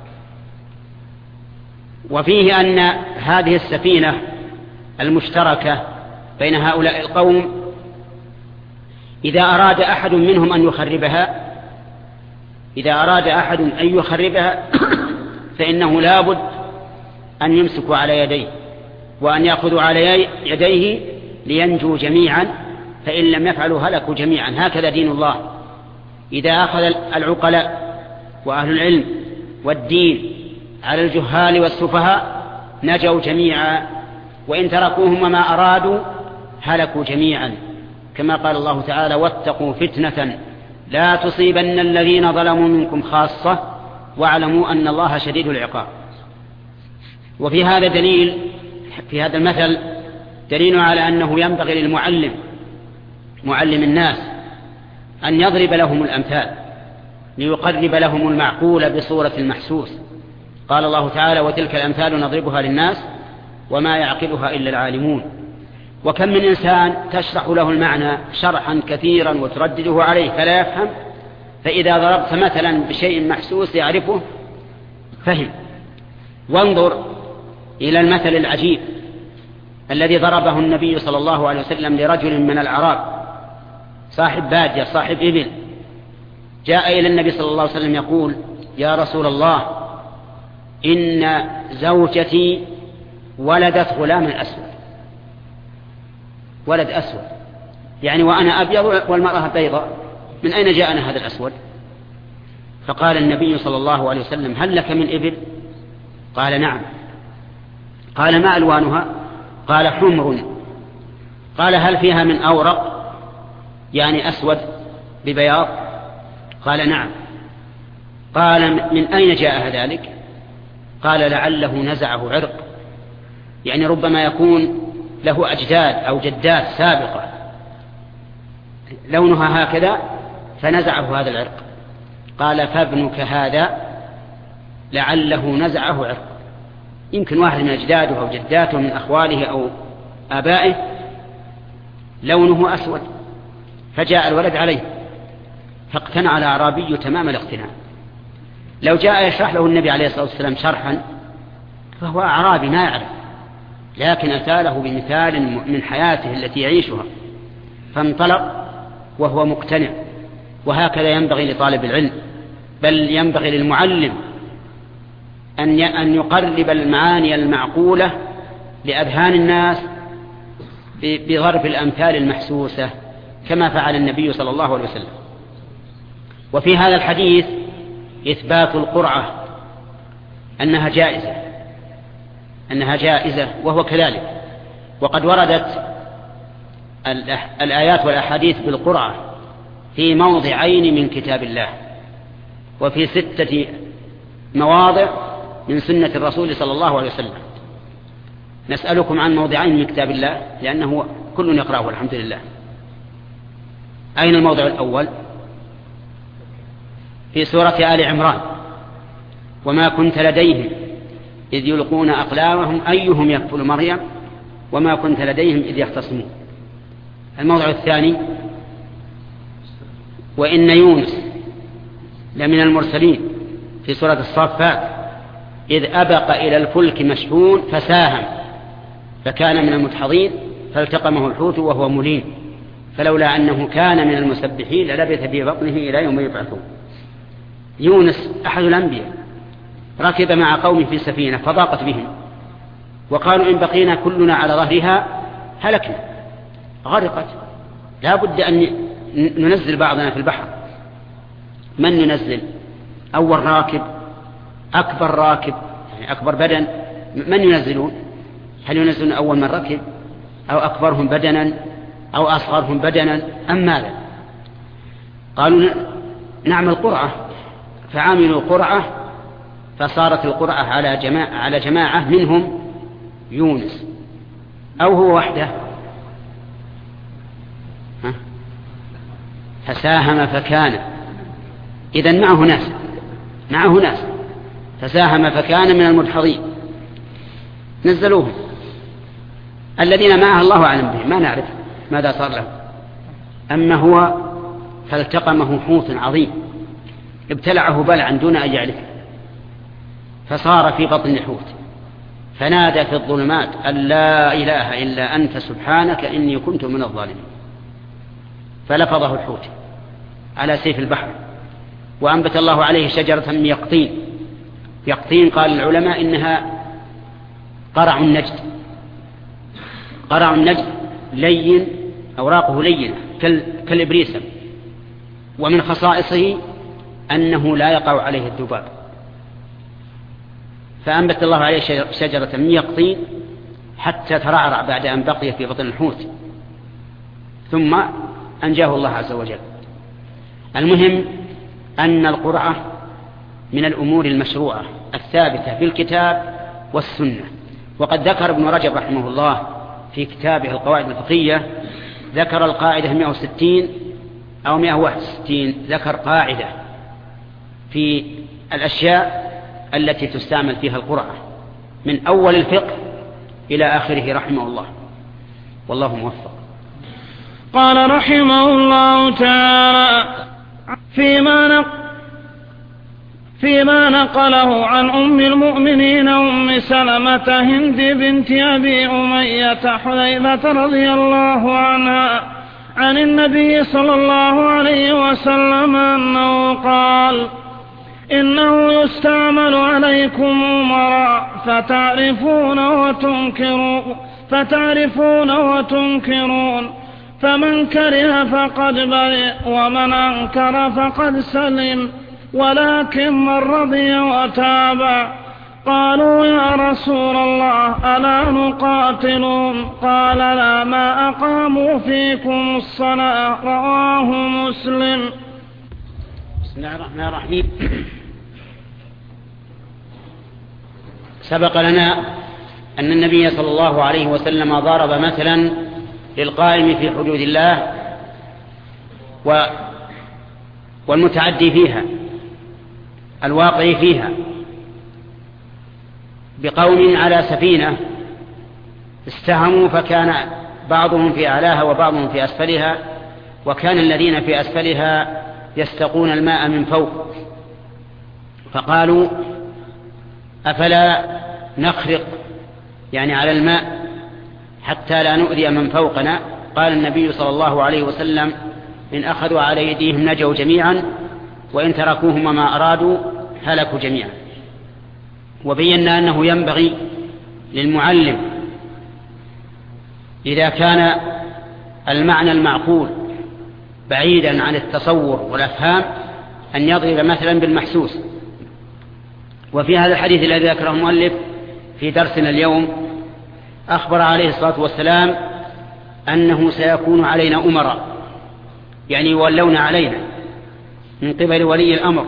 وفيه أن هذه السفينة المشتركة بين هؤلاء القوم إذا أراد أحد منهم أن يخربها إذا أراد أحد أن يخربها فإنه لابد أن يمسكوا على يديه وأن يأخذوا على يديه لينجوا جميعا، فإن لم يفعلوا هلكوا جميعا. هكذا دين الله. إذا أخذ العقلاء وأهل العلم والدين على الجهال والسفهاء نجوا جميعا، وإن تركوهم وما أرادوا هلكوا جميعا، كما قال الله تعالى: واتقوا فتنة لا تصيبن الذين ظلموا منكم خاصة واعلموا أن الله شديد العقاب. وفي هذا دليل في هذا المثل دليل على أنه ينبغي للمعلم معلم الناس أن يضرب لهم الأمثال ليقرب لهم المعقول بصورة المحسوس. قال الله تعالى: وتلك الأمثال نضربها للناس وما يعقلها إلا العالمون. وكم من إنسان تشرح له المعنى شرحا كثيرا وتردده عليه فلا يفهم، فإذا ضربت مثلا بشيء محسوس يعرفه فهم. وانظر إلى المثل العجيب الذي ضربه النبي صلى الله عليه وسلم لرجل من الأعراب صاحب بادية صاحب إبل، جاء إلى النبي صلى الله عليه وسلم يقول: يا رسول الله، إن زوجتي ولدت غلاما أسود. ولد أسود يعني وأنا أبيض والمرأة بيضاء، من أين جاءنا هذا الأسود؟ فقال النبي صلى الله عليه وسلم: هل لك من إبل؟ قال: نعم. قال: ما ألوانها؟ قال: حمر. قال: هل فيها من أورق يعني أسود ببياض؟ قال: نعم. قال: من أين جاء ذلك؟ قال: لعله نزعه عرق، يعني ربما يكون له أجداد أو جدات سابقة لونها هكذا فنزعه هذا العرق. قال: فابنك هذا لعله نزعه عرق، يمكن واحد من أجداده أو جداته من أخواله أو آبائه لونه أسود، فجاء الولد عليه فاقتنع الأعرابي تمام الاقتناع. لو جاء يشرح له النبي عليه الصلاة والسلام شرحا فهو أعرابي ما يعرف، لكن أتاله بمثال من حياته التي يعيشها فانطلق وهو مقتنع. وهكذا ينبغي لطالب العلم، بل ينبغي للمعلم أن يقرب المعاني المعقولة لأذهان الناس بضرب الأمثال المحسوسة كما فعل النبي صلى الله عليه وسلم. وفي هذا الحديث إثبات القرعة أنها جائزة أنها جائزة وهو كذلك. وقد وردت الآيات والأحاديث بالقرعة في موضعين من كتاب الله، وفي ستة مواضع من سنة الرسول صلى الله عليه وسلم. نسألكم عن موضعين من كتاب الله لأنه كل يقرأه الحمد لله. أين الموضع الأول؟ في سورة آل عمران: وما كنت لديهم إذ يلقون أقلامهم أيهم يكفل مريم وما كنت لديهم إذ يختصمون. الموضع الثاني: وإن يونس لمن المرسلين في سورة الصافات إذ أبق إلى الفلك مشحون فساهم فكان من المدحضين فالتقمه الحوت وهو مليم فلولا أنه كان من المسبحين للبث في بطنه إلى يوم يبعثون. يونس أحد الأنبياء ركب مع قوم في سفينة فضاقت بهم وقالوا إن بقينا كلنا على ظهرها هلكنا، غرقت، لا بد أن ننزل بعضنا في البحر. من ننزل؟ أول راكب، أكبر راكب يعني أكبر بدن، من ينزلون؟ هل ينزلون أول من ركب أو أكبرهم بدنا أو أصغرهم بدنا أم ماذا؟ قالوا نعمل قرعة، فعملوا قرعة فصارت القرعة على جماعة, على جماعة منهم يونس، أو هو وحده. ها؟ فساهم فكان، إذن معه ناس معه ناس فساهم فكان من المدحضين، نزلوهم. الذين معه الله أعلم بهم، ما نعرف ماذا صار له. أما هو فالتقمه حوت عظيم ابتلعه بلعا دون أن يعرفه فصار في بطن الحوت فنادى في الظلمات أن لا إله إلا أنت سبحانك إني كنت من الظالمين. فلفظه الحوت على سيف البحر، وأنبت الله عليه شجرة من يقطين. يقطين قال العلماء إنها قرع النجد. قرع النجد لين، أوراقه لينة كالإبريسم، ومن خصائصه أنه لا يقع عليه الذباب. فأنبت الله عليه شجرة من يقطين حتى ترعرع بعد أن بقي في بطن الحوت، ثم أنجاه الله عز وجل. المهم أن القرعة من الأمور المشروعة الثابتة بالكتاب والسنة. وقد ذكر ابن رجب رحمه الله في كتابه القواعد الفقهية، ذكر القاعدة مئة وستين أو مئة وواحد وستين، ذكر قاعدة في الأشياء التي تستعمل فيها القرعة من أول الفقه إلى آخره رحمه الله، والله موفق. قال رحمه الله تعالى: فيما نق فيما نقله عن أم المؤمنين أم سلمة هند بنت أبي أمية حذيفة رضي الله عنها عن النبي صلى الله عليه وسلم أنه قال: إنه يستعمل عليكم أمراء فتعرفون وتنكرون فتعرفون وتنكرون فمن كره فقد برئ ومن أنكر فقد سلم، ولكن من رضي وتابع. قالوا: يا رسول الله ألا نقاتلهم؟ قال: لا، ما أقاموا فيكم الصلاة. رواه مسلم. بسم الله الرحمن الرحيم. سبق لنا أن النبي صلى الله عليه وسلم ضرب مثلا للقائم في حدود الله والمتعدي فيها الواقع فيها بقوم على سفينة استهموا، فكان بعضهم في أعلاها وبعضهم في أسفلها، وكان الذين في أسفلها يستقون الماء من فوق، فقالوا: أفلا نخرق يعني على الماء حتى لا نؤذي من فوقنا؟ قال النبي صلى الله عليه وسلم: إن أخذوا على يديهم نجوا جميعا، وإن تركوهم ما أرادوا هلكوا جميعا. وبينا أنه ينبغي للمعلم إذا كان المعنى المعقول بعيدا عن التصور والأفهام أن يضرب مثلا بالمحسوس. وفي هذا الحديث الذي ذكره المؤلف في درسنا اليوم أخبر عليه الصلاة والسلام أنه سيكون علينا أمراء، يعني يولون علينا من قبل ولي الأمر،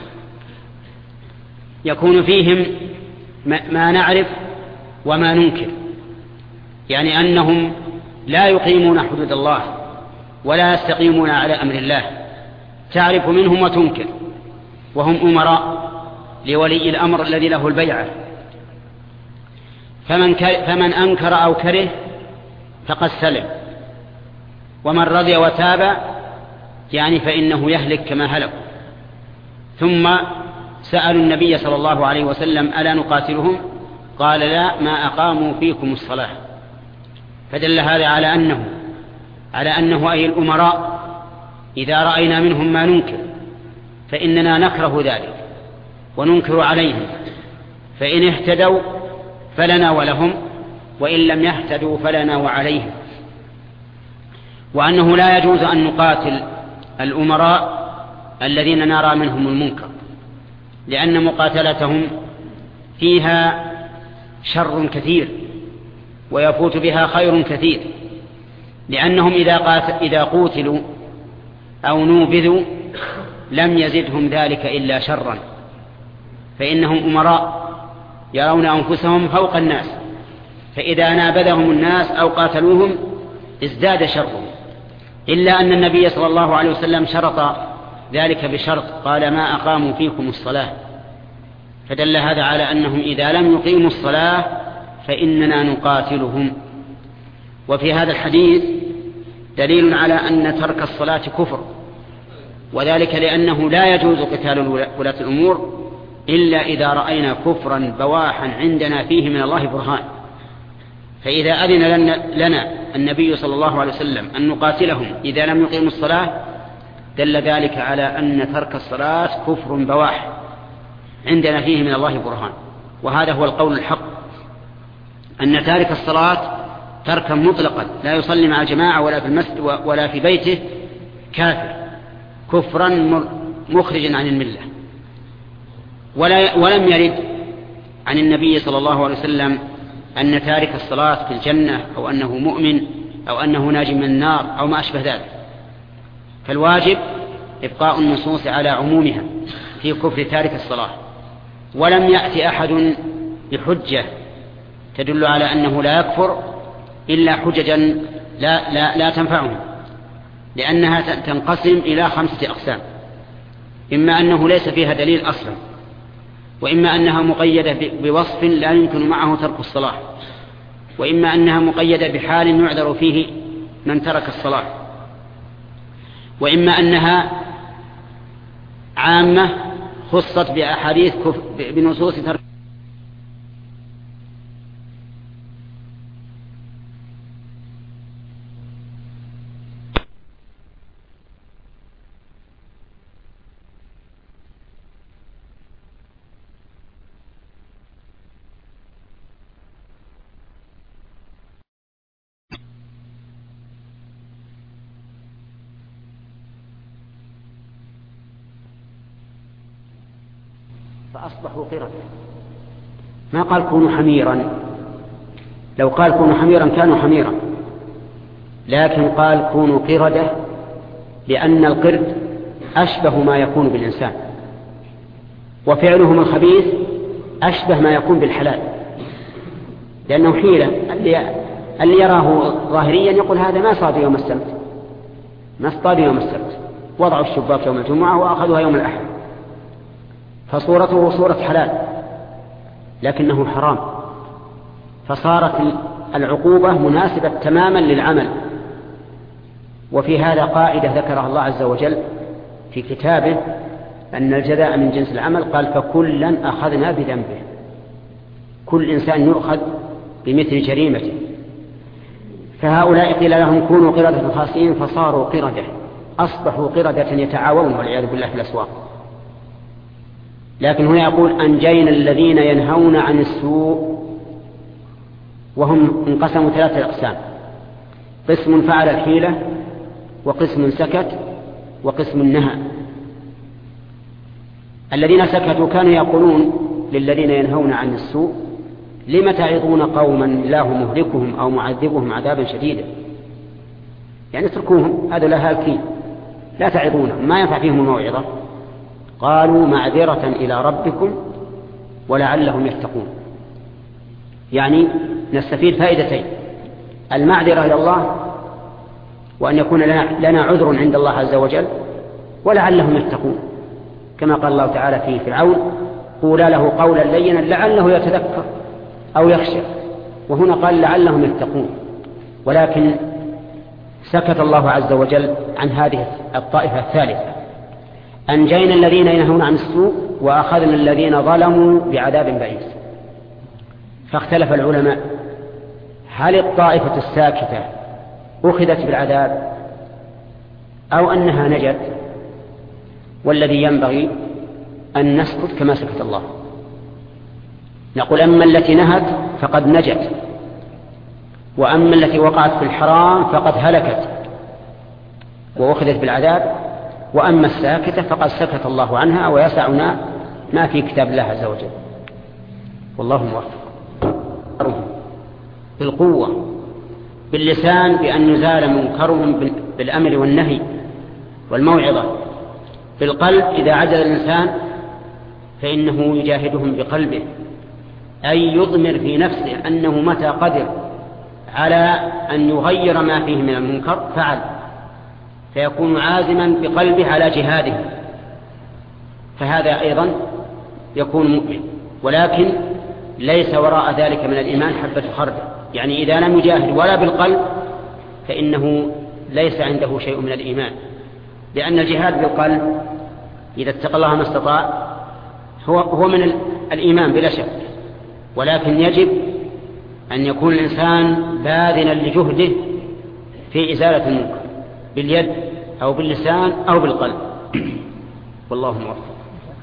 يكون فيهم ما نعرف وما ننكر، يعني أنهم لا يقيمون حدود الله ولا يستقيمون على أمر الله، تعرف منهم وتنكر، وهم أمراء لولي الأمر الذي له البيعة. فمن, فمن أنكر أو كره فقد سلم، ومن رضي وتاب يعني فإنه يهلك كما هلك. ثم سألوا النبي صلى الله عليه وسلم: ألا نقاتلهم؟ قال: لا، ما أقاموا فيكم الصلاة. فدل هذا على أنه على أنه أي الأمراء إذا رأينا منهم ما ننكر فإننا نكره ذلك وننكر عليهم، فإن اهتدوا فلنا ولهم، وإن لم يهتدوا فلنا وعليهم. وأنه لا يجوز أن نقاتل الأمراء الذين نرى منهم المنكر، لأن مقاتلتهم فيها شر كثير ويفوت بها خير كثير، لأنهم إذا قوتلوا أو نوبذوا لم يزدهم ذلك إلا شرا، فإنهم أمراء يرون أنفسهم فوق الناس، فإذا نابذهم الناس أو قاتلوهم ازداد شرهم. إلا أن النبي صلى الله عليه وسلم شرط ذلك بشرط، قال: ما أقاموا فيكم الصلاة. فدل هذا على أنهم إذا لم يقيموا الصلاة فإننا نقاتلهم. وفي هذا الحديث دليل على أن ترك الصلاة كفر، وذلك لأنه لا يجوز قتال ولاة الأمور إلا إذا رأينا كفرا بواحا عندنا فيه من الله برهان. فإذا أذن لنا النبي صلى الله عليه وسلم أن نقاتلهم إذا لم يقيموا الصلاة دل ذلك على أن ترك الصلاة كفر بواح عندنا فيه من الله برهان. وهذا هو القول الحق، أن تارك الصلاة تركا مطلقا لا يصلي مع الجماعة ولا في المسجد ولا في بيته كافر كفرا مخرجا عن الملة. ولا ولم يرد عن النبي صلى الله عليه وسلم أن تارك الصلاة في الجنة أو أنه مؤمن أو أنه ناج من النار أو ما أشبه ذلك. فالواجب إبقاء النصوص على عمومها في كفر تارك الصلاة، ولم يأتي أحد بحجة تدل على أنه لا يكفر إلا حججا لا, لا, لا تنفعهم، لأنها تنقسم إلى خمسة أقسام: إما أنه ليس فيها دليل أصلا، وإما أنها مقيدة بوصف لا يمكن معه ترك الصلاة، وإما أنها مقيدة بحال يعذر فيه من ترك الصلاة، وإما أنها عامة خصت بأحاديث بنصوص ترك. فأصبحوا قردة. ما قال كونوا حميرا، لو قال كونوا حميرا كانوا حميرا، لكن قال كونوا قردة لأن القرد أشبه ما يكون بالإنسان، وفعلهم الخبيث أشبه ما يكون بالحلال، لأنه حيلة. اللي, اللي يراه ظاهريا يقول هذا ما صاد يوم السبت، ما اصطاد يوم السبت، وضعوا الشباك يوم الجمعة وأخذوها يوم الأحد، فصورته صورة حلال لكنه حرام، فصارت العقوبة مناسبة تماما للعمل. وفي هذا قاعدة ذكرها الله عز وجل في كتابه أن الجزاء من جنس العمل، قال فكلا أخذنا بذنبه، كل إنسان يؤخذ بمثل جريمته. فهؤلاء قيل لهم كونوا قردة خاسئين فصاروا قردة، أصبحوا قردة يتعاونون والعياذ بالله في الأسواق. لكن هنا يقول أنجينا الذين ينهون عن السوء، وهم انقسموا ثلاثة أقسام: قسم فعل الحيلة، وقسم سكت، وقسم نهى. الذين سكتوا كانوا يقولون للذين ينهون عن السوء لم تعظون قوما الله مهلكهم أو معذبهم عذابا شديدا، يعني اتركوهم، هذا لا هالكين، لا تعظونهم، ما ينفع فيهم الموعظة. قالوا معذرة إلى ربكم ولعلهم يتقون، يعني نستفيد فائدتين: المعذرة إلى الله، وأن يكون لنا, لنا عذر عند الله عز وجل، ولعلهم يتقون، كما قال الله تعالى في فرعون: قولا له قولا لينا لعله يتذكر أو يخشى. وهنا قال لعلهم يتقون، ولكن سكت الله عز وجل عن هذه الطائفة الثالثة: أنجينا الذين ينهون عن السوء وأخذنا الذين ظلموا بعذاب بئيس. فاختلف العلماء هل الطائفة الساكتة أخذت بالعذاب أو أنها نجت؟ والذي ينبغي أن نسكت كما سكت الله، نقول أما التي نهت فقد نجت، وأما التي وقعت في الحرام فقد هلكت وأخذت بالعذاب، وأما الساكتة فقد سكت الله عنها، ويسعنا ما في كتاب الله عز وجل. والله موفق. بالقوة باللسان بأن يزال منكرهم بالأمر والنهي والموعظة. بالقلب إذا عجز الإنسان فإنه يجاهدهم بقلبه، أي يضمر في نفسه أنه متى قدر على أن يغير ما فيه من المنكر فعل، فيكون عازما بقلبه على جهاده، فهذا أيضا يكون مؤمن. ولكن ليس وراء ذلك من الإيمان حبة خردل، يعني إذا لم يجاهد ولا بالقلب فإنه ليس عنده شيء من الإيمان، لأن الجهاد بالقلب إذا اتقى الله ما استطاع هو, هو من الإيمان بلا شك، ولكن يجب أن يكون الإنسان باذلا لجهده في إزالة المنكر باليد أو باللسان أو بالقلب. والله موفق.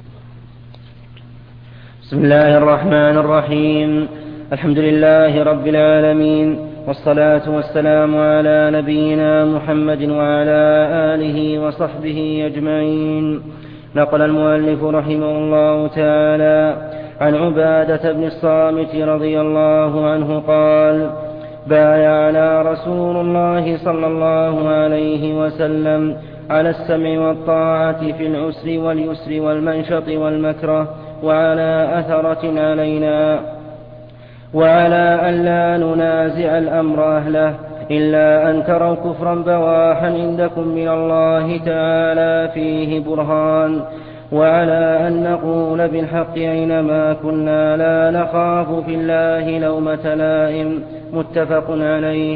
بسم الله الرحمن الرحيم. الحمد لله رب العالمين، والصلاة والسلام على نبينا محمد وعلى آله وصحبه أجمعين. نقل المؤلف رحمه الله تعالى عن عبادة بن الصامت رضي الله عنه قال: بايعنا رسول الله صلى الله عليه وسلم على السمع والطاعة في العسر واليسر والمنشط والمكره، وعلى أثرة علينا، وعلى أن لا ننازع الأمر أهله إلا أن تروا كفرا بواحا عندكم من الله تعالى فيه برهان، وعلى أن نقول بالحق أينما كنا لا نخاف في الله لومة لائم. متفق عليه.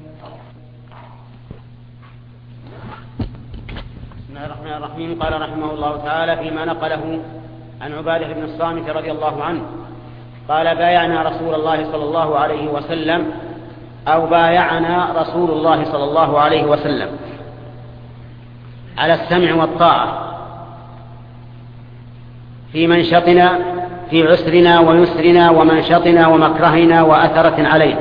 بسم الله الرحمن الرحيم. قال رحمه الله تعالى فيما نقله عن عبادة بن الصامت رضي الله عنه قال: بايعنا رسول الله صلى الله عليه وسلم، أو بايعنا رسول الله صلى الله عليه وسلم على السمع والطاعة في منشطنا، في عسرنا ويسرنا ومنشطنا ومكرهنا وأثرة علينا.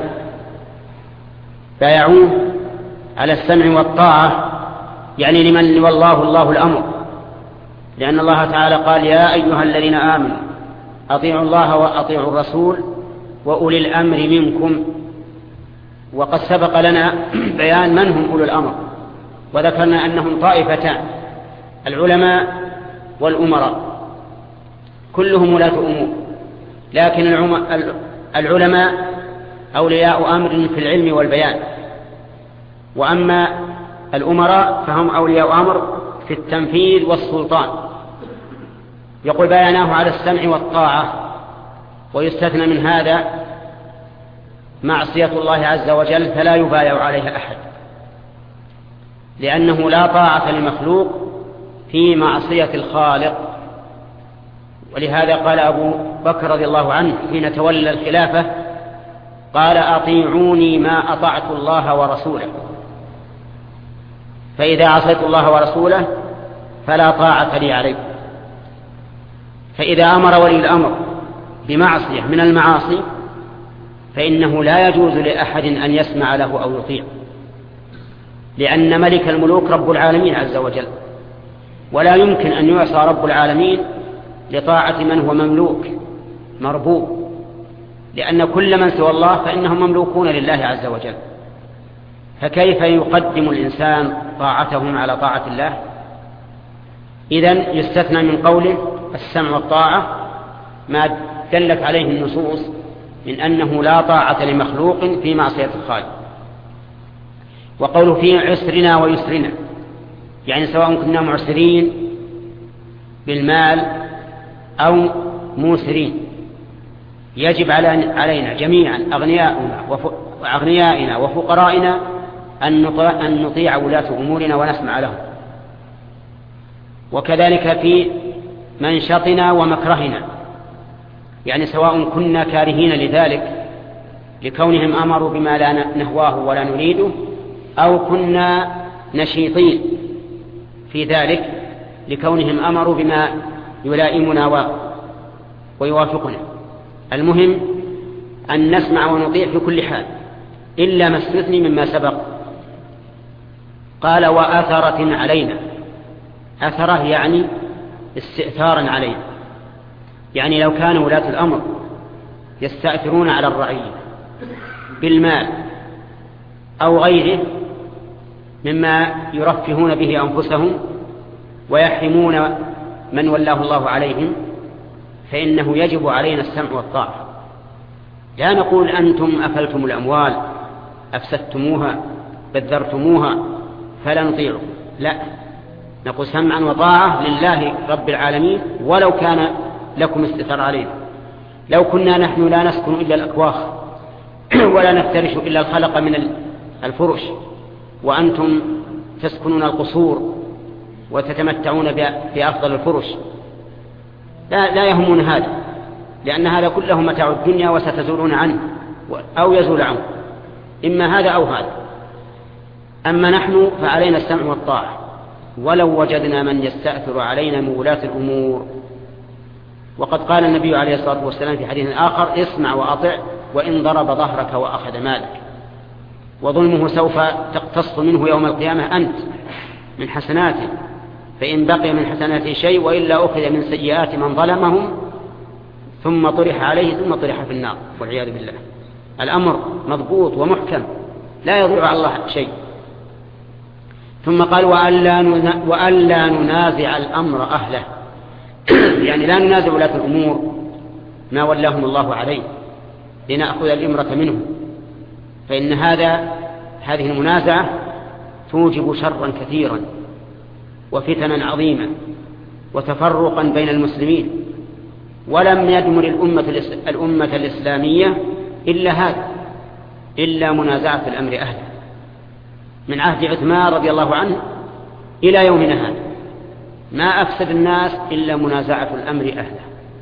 بايعوه على السمع والطاعة يعني لمن والله الله الأمر، لأن الله تعالى قال: يا أيها الذين آمنوا أطيعوا الله وأطيعوا الرسول وأولي الأمر منكم. وقد سبق لنا بيان من هم أولي الأمر، وذكرنا أنهم طائفتان: العلماء والأمراء، كلهم ولاة أمور، لكن العلماء أولياء أمر في العلم والبيان، وأما الأمراء فهم أولياء أمر في التنفيذ والسلطان. يقول: بايعناه على السمع والطاعة، ويستثنى من هذا معصية الله عز وجل، فلا يبايع عليها أحد، لأنه لا طاعة لمخلوق في معصية الخالق. ولهذا قال أبو بكر رضي الله عنه حين تولى الخلافة: قال: أطيعوني ما أطعت الله ورسوله، فإذا عصيت الله ورسوله فلا طاعة لي عليكم. فإذا أمر ولي الأمر بمعصية من المعاصي فإنه لا يجوز لأحد أن يسمع له أو يطيع، لأن ملك الملوك رب العالمين عز وجل، ولا يمكن أن يعصى رب العالمين لطاعة من هو مملوك مربوب، لأن كل من سوى الله فإنهم مملوكون لله عز وجل. فكيف يقدم الإنسان طاعتهم على طاعة الله؟ إذن يستثنى من قوله السمع والطاعة ما دلت عليه النصوص من أنه لا طاعة لمخلوق في معصية الخالق. وقوله في عسرنا ويسرنا يعني سواء كنا معسرين بالمال أو موسرين، يجب علينا جميعا أغنيائنا وفقرائنا أن نطيع ولاة أمورنا ونسمع لهم. وكذلك في منشطنا ومكرهنا، يعني سواء كنا كارهين لذلك لكونهم أمروا بما لا نهواه ولا نريده، أو كنا نشيطين في ذلك لكونهم أمروا بما يلائمنا ويوافقنا. المهم أن نسمع ونطيع في كل حال، إلا ما استثني مما سبق. قال: وآثرة علينا. أثرة يعني استئثارا علينا، يعني لو كان ولاة الأمر يستأثرون على الرعية بالمال أو غيره مما يرفهون به أنفسهم ويحرمون من ولاه الله عليهم، فإنه يجب علينا السمع والطاعة. لا نقول أنتم أفلتم الأموال أفسدتموها بذرتموها فلا نطيعوا، لا، نقول سمعا وطاعة لله رب العالمين ولو كان لكم استثار علينا. لو كنا نحن لا نسكن إلا الأكواخ ولا نفترش إلا الخلق من الفرش، وأنتم تسكنون القصور وتتمتعون بأفضل الفرش، لا, لا يهمون هذا، لأن هذا كله متاع الدنيا وستزولون عنه أو يزول عنه، إما هذا أو هذا. أما نحن فعلينا السمع والطاعة ولو وجدنا من يستأثر علينا من ولاة الأمور. وقد قال النبي عليه الصلاة والسلام في حديث آخر: اسمع وأطع وإن ضرب ظهرك وأخذ مالك، وظلمه سوف تقتص منه يوم القيامة أنت من حسناته، فإن بقي من حسناته شيء وإلا أخذ من سيئات من ظلمهم ثم طرح عليه ثم طرح في النار والعياذ بالله. الأمر مضبوط ومحكم لا يضيع على الله شيء. ثم قال: وألا ننازع الأمر أهله، يعني لا ننازع ولاة الأمور ما ولاهم الله عليه لنأخذ الإمرة منه، فإن هذا هذه المنازعة توجب شرا كثيرا وفتنا عظيمة وتفرقا بين المسلمين، ولم يدمر الأمة, الأمة الإسلامية إلا هذا، إلا منازعة الأمر أهله من عهد عثمان رضي الله عنه إلى يومنا هذا. ما أفسد الناس إلا منازعة الأمر أهله.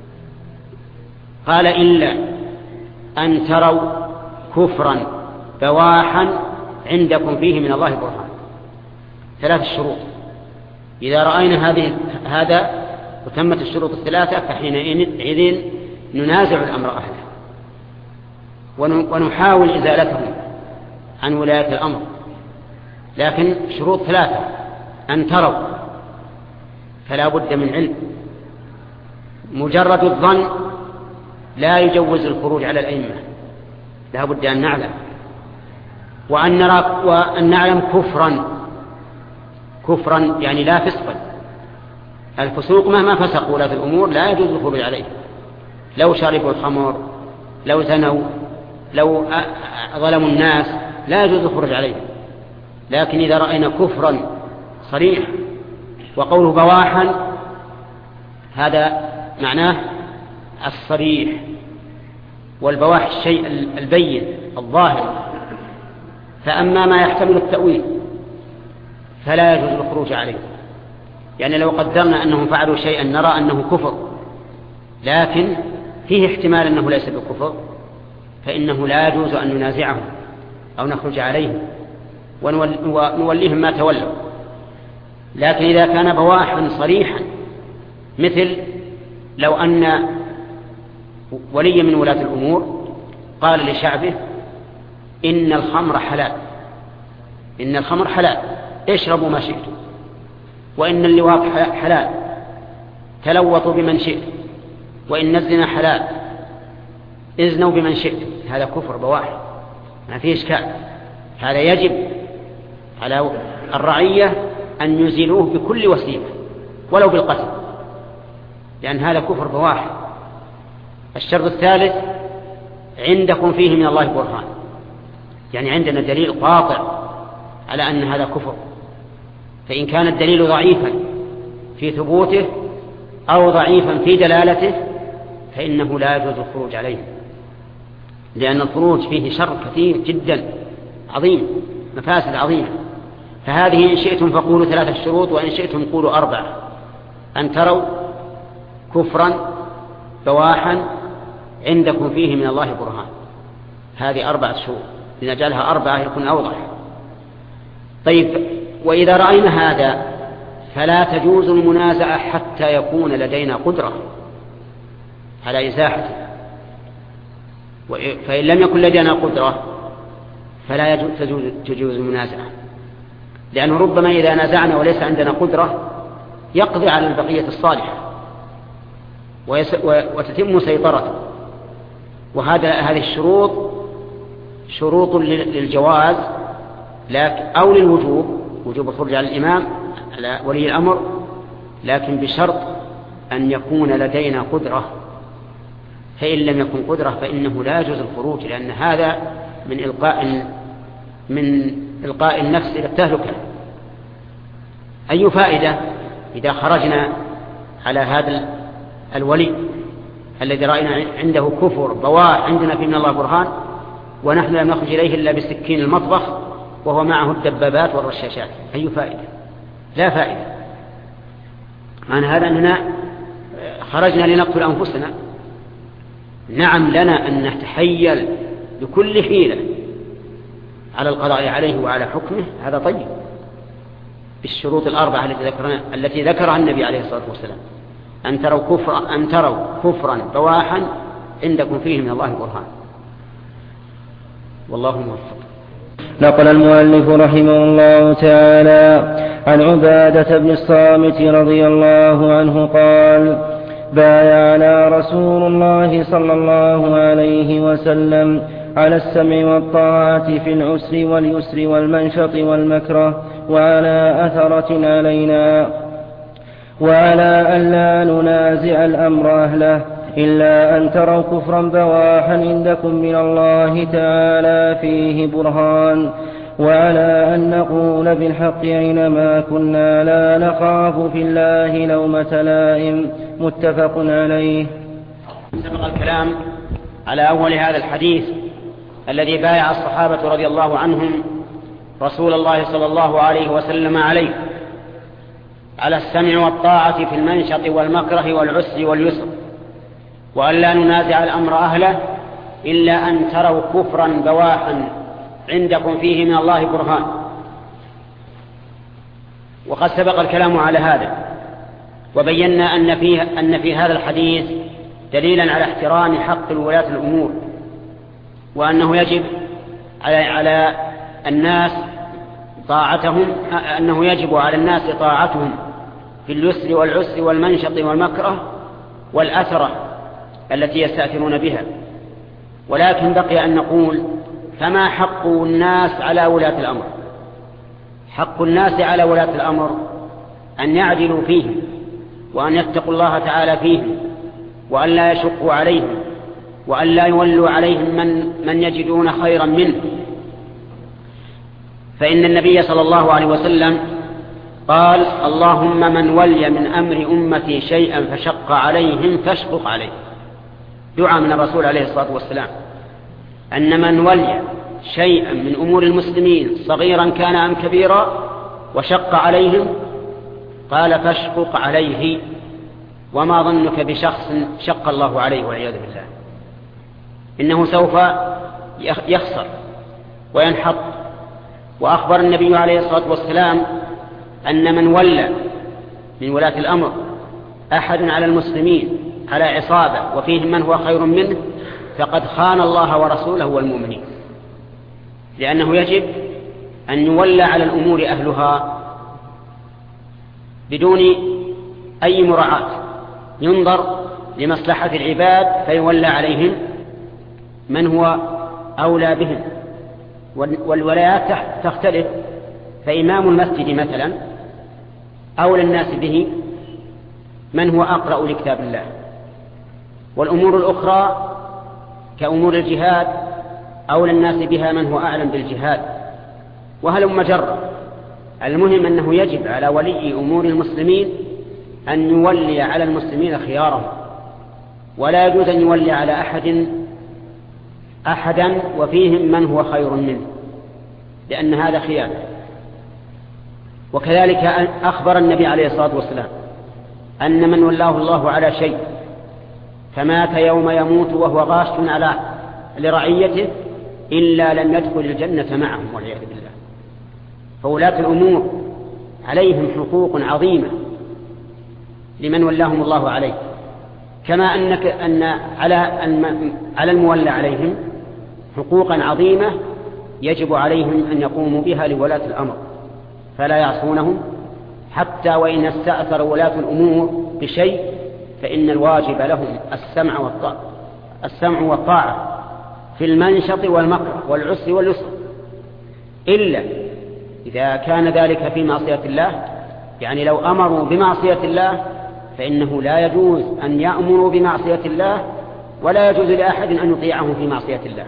قال: إلا أن تروا كفرا بواحا عندكم فيه من الله برهان. ثلاث الشروط، إذا رأينا هذه هذا وتمت الشروط الثلاثة فحينئذ ننازع الأمر أهله ونحاول إزالتهم عن ولاية الأمر. لكن شروط ثلاثة: أن تروا، فلا بد من علم، مجرد الظن لا يجوز الخروج على الأئمة، لا بد أن نعلم، وأن نرى وأن نعلم كفرا كفرا يعني لا فسقا. الفسوق مهما فسق ولاة الأمور لا يجوز الخروج عليه، لو شربوا الخمر، لو زنوا، لو ظلموا الناس لا يجوز الخروج عليه. لكن إذا رأينا كفرا صريح، وقوله بواحا هذا معناه الصريح، والبواح الشيء البين الظاهر. فأما ما يحتمل التأويل فلا يجوز الخروج عليه. يعني لو قدرنا أنهم فعلوا شيئا نرى أنه كفر لكن فيه احتمال أنه ليس بكفر، فإنه لا يجوز أن ننازعهم أو نخرج عليهم ونوليهم ما تولوا. لكن إذا كان بواحا صريحا، مثل لو أن ولي من ولاة الأمور قال لشعبه: إن الخمر حلال، إن الخمر حلال، اشربوا ما شئتم، وإن اللواط حلال، تلوطوا بمن شئت، وإن الزنا حلال، اذنوا بمن شئت. هذا كفر بواح ما فيه إشكال. هذا يجب على الرعية أن يزيلوه بكل وسيلة ولو بالقتل، لأن هذا كفر بواح. الشرط الثالث: عندكم فيه من الله برهان، يعني عندنا دليل قاطع على أن هذا كفر. فإن كان الدليل ضعيفا في ثبوته أو ضعيفا في دلالته فإنه لا يجوز الخروج عليه، لأن الخروج فيه شر كثير جدا عظيم، مفاسد عظيمة. فهذه إن شئتم فقولوا ثلاثة شروط، وإن شئتم قولوا أربعة: أن تروا كفرا بواحا عندكم فيه من الله برهان. هذه أربعة شروط، لنجعلها أربعة يكون أوضح. طيب، وإذا رأينا هذا فلا تجوز المنازعة حتى يكون لدينا قدرة على إزاحته، فإن لم يكن لدينا قدرة فلا تجوز المنازعة، لأنه ربما إذا نازعنا وليس عندنا قدرة يقضي على البقية الصالحة وتتم سيطرته. وهذا هذه الشروط شروط للجواز أو للوجوب، وجوب الخروج على الإمام على ولي الأمر، لكن بشرط أن يكون لدينا قدرة. فإن لم يكن قدرة فإنه لا يجوز الخروج، لأن هذا من إلقاء من إلقاء النفس إلى التهلكة. أي فائدة إذا خرجنا على هذا الولي الذي رأينا عنده كفر بواح عندنا فيه من الله برهان، ونحن لم نخرج إليه إلا بسكين المطبخ وهو معه الدبابات والرشاشات؟ أي فائدة؟ لا فائدة. معنى هذا أننا خرجنا لنقتل أنفسنا. نعم، لنا أن نتحيل بكل حيلة على القضاء عليه وعلى حكمه هذا طيب، بالشروط الأربعة التي ذكرها التي ذكرها النبي عليه الصلاة والسلام، أن تروا كفرا أن تروا كفرا بواحا عندكم فيه من الله برهان. والله موفق. نقل المؤلف رحمه الله تعالى عن عبادة بن الصامت رضي الله عنه قال: بايعنا رسول الله صلى الله عليه وسلم على السمع والطاعة في العسر واليسر والمنشط والمكره، وعلى أثرة علينا، وعلى أن لا ننازع الأمر أهله إلا أن تروا كفرا بواحا عندكم من الله تعالى فيه برهان، وعلى أن نقول بالحق أينما كنا لا نخاف في الله لومة لائم. متفق عليه. سبق الكلام على أول هذا الحديث الذي بايع الصحابة رضي الله عنهم رسول الله صلى الله عليه وسلم عليه على السمع والطاعة في المنشط والمكره والعسر واليسر، وأن لا ننازع الأمر أهله إلا أن تروا كفرا بواحا عندكم فيه من الله برهان. وقد سبق الكلام على هذا، وبينا أن فيه أن في هذا الحديث دليلا على احترام حق الولاة الأمور، وأنه يجب على على الناس طاعتهم، أنه يجب على الناس طاعتهم في اليسر والعسر والمنشط والمكره والأثرة التي يستأثرون بها. ولكن بقي أن نقول: فما حق الناس على ولاة الأمر؟ حق الناس على ولاة الأمر أن يعدلوا فيهم، وأن يتقوا الله تعالى فيهم، وأن لا يشقوا عليهم، وأن لا يولوا عليهم من, من يجدون خيرا منه. فإن النبي صلى الله عليه وسلم قال: اللهم من ولي من أمر أمتي شيئا فشق عليهم فاشقق عليه. دعاء من الرسول عليه الصلاة والسلام أن من ولي شيئا من أمور المسلمين صغيرا كان أم كبيرا وشق عليهم، قال: فاشقق عليه. وما ظنك بشخص شق الله عليه والعياذ بالله؟ إنه سوف يخسر وينحط. وأخبر النبي عليه الصلاة والسلام أن من ولى من ولاة الأمر أحد على المسلمين على عصابة وفيهم من هو خير منه فقد خان الله ورسوله والمؤمنين، لأنه يجب أن يولى على الأمور أهلها بدون أي مراعاة، ينظر لمصلحة العباد فيولى عليهم من هو أولى بهم. والولايات تختلف، فإمام المسجد مثلا أولى الناس به من هو أقرأ لكتاب الله، والأمور الأخرى كأمور الجهاد أولى الناس بها من هو أعلم بالجهاد، وهل مجرد. المهم أنه يجب على ولي أمور المسلمين أن يولي على المسلمين خيارهم، ولا يجوز أن يولي على أحد أحدا وفيهم من هو خير منه، لأن هذا خيانة. وكذلك أخبر النبي عليه الصلاة والسلام أن من ولاه الله على شيء فمات يوم يموت وهو غاش على لرعيته إلا لم يدخل الجنة معهم والعياذ بالله. فولاة الأمور عليهم حقوق عظيمة لمن ولاهم الله عليه، كما أنك أن على على المولى عليهم حقوقا عظيمة يجب عليهم أن يقوموا بها لولاة الأمر، فلا يعصونهم حتى وإن استأثر ولاة الأمور بشيء، فإن الواجب لهم السمع والطاعة السمع والطاعة في المنشط والمكره والعسر واليسر، إلا إذا كان ذلك في معصية الله. يعني لو أمروا بمعصية الله فإنه لا يجوز أن يأمروا بمعصية الله، ولا يجوز لأحد أن يطيعهم في معصية الله.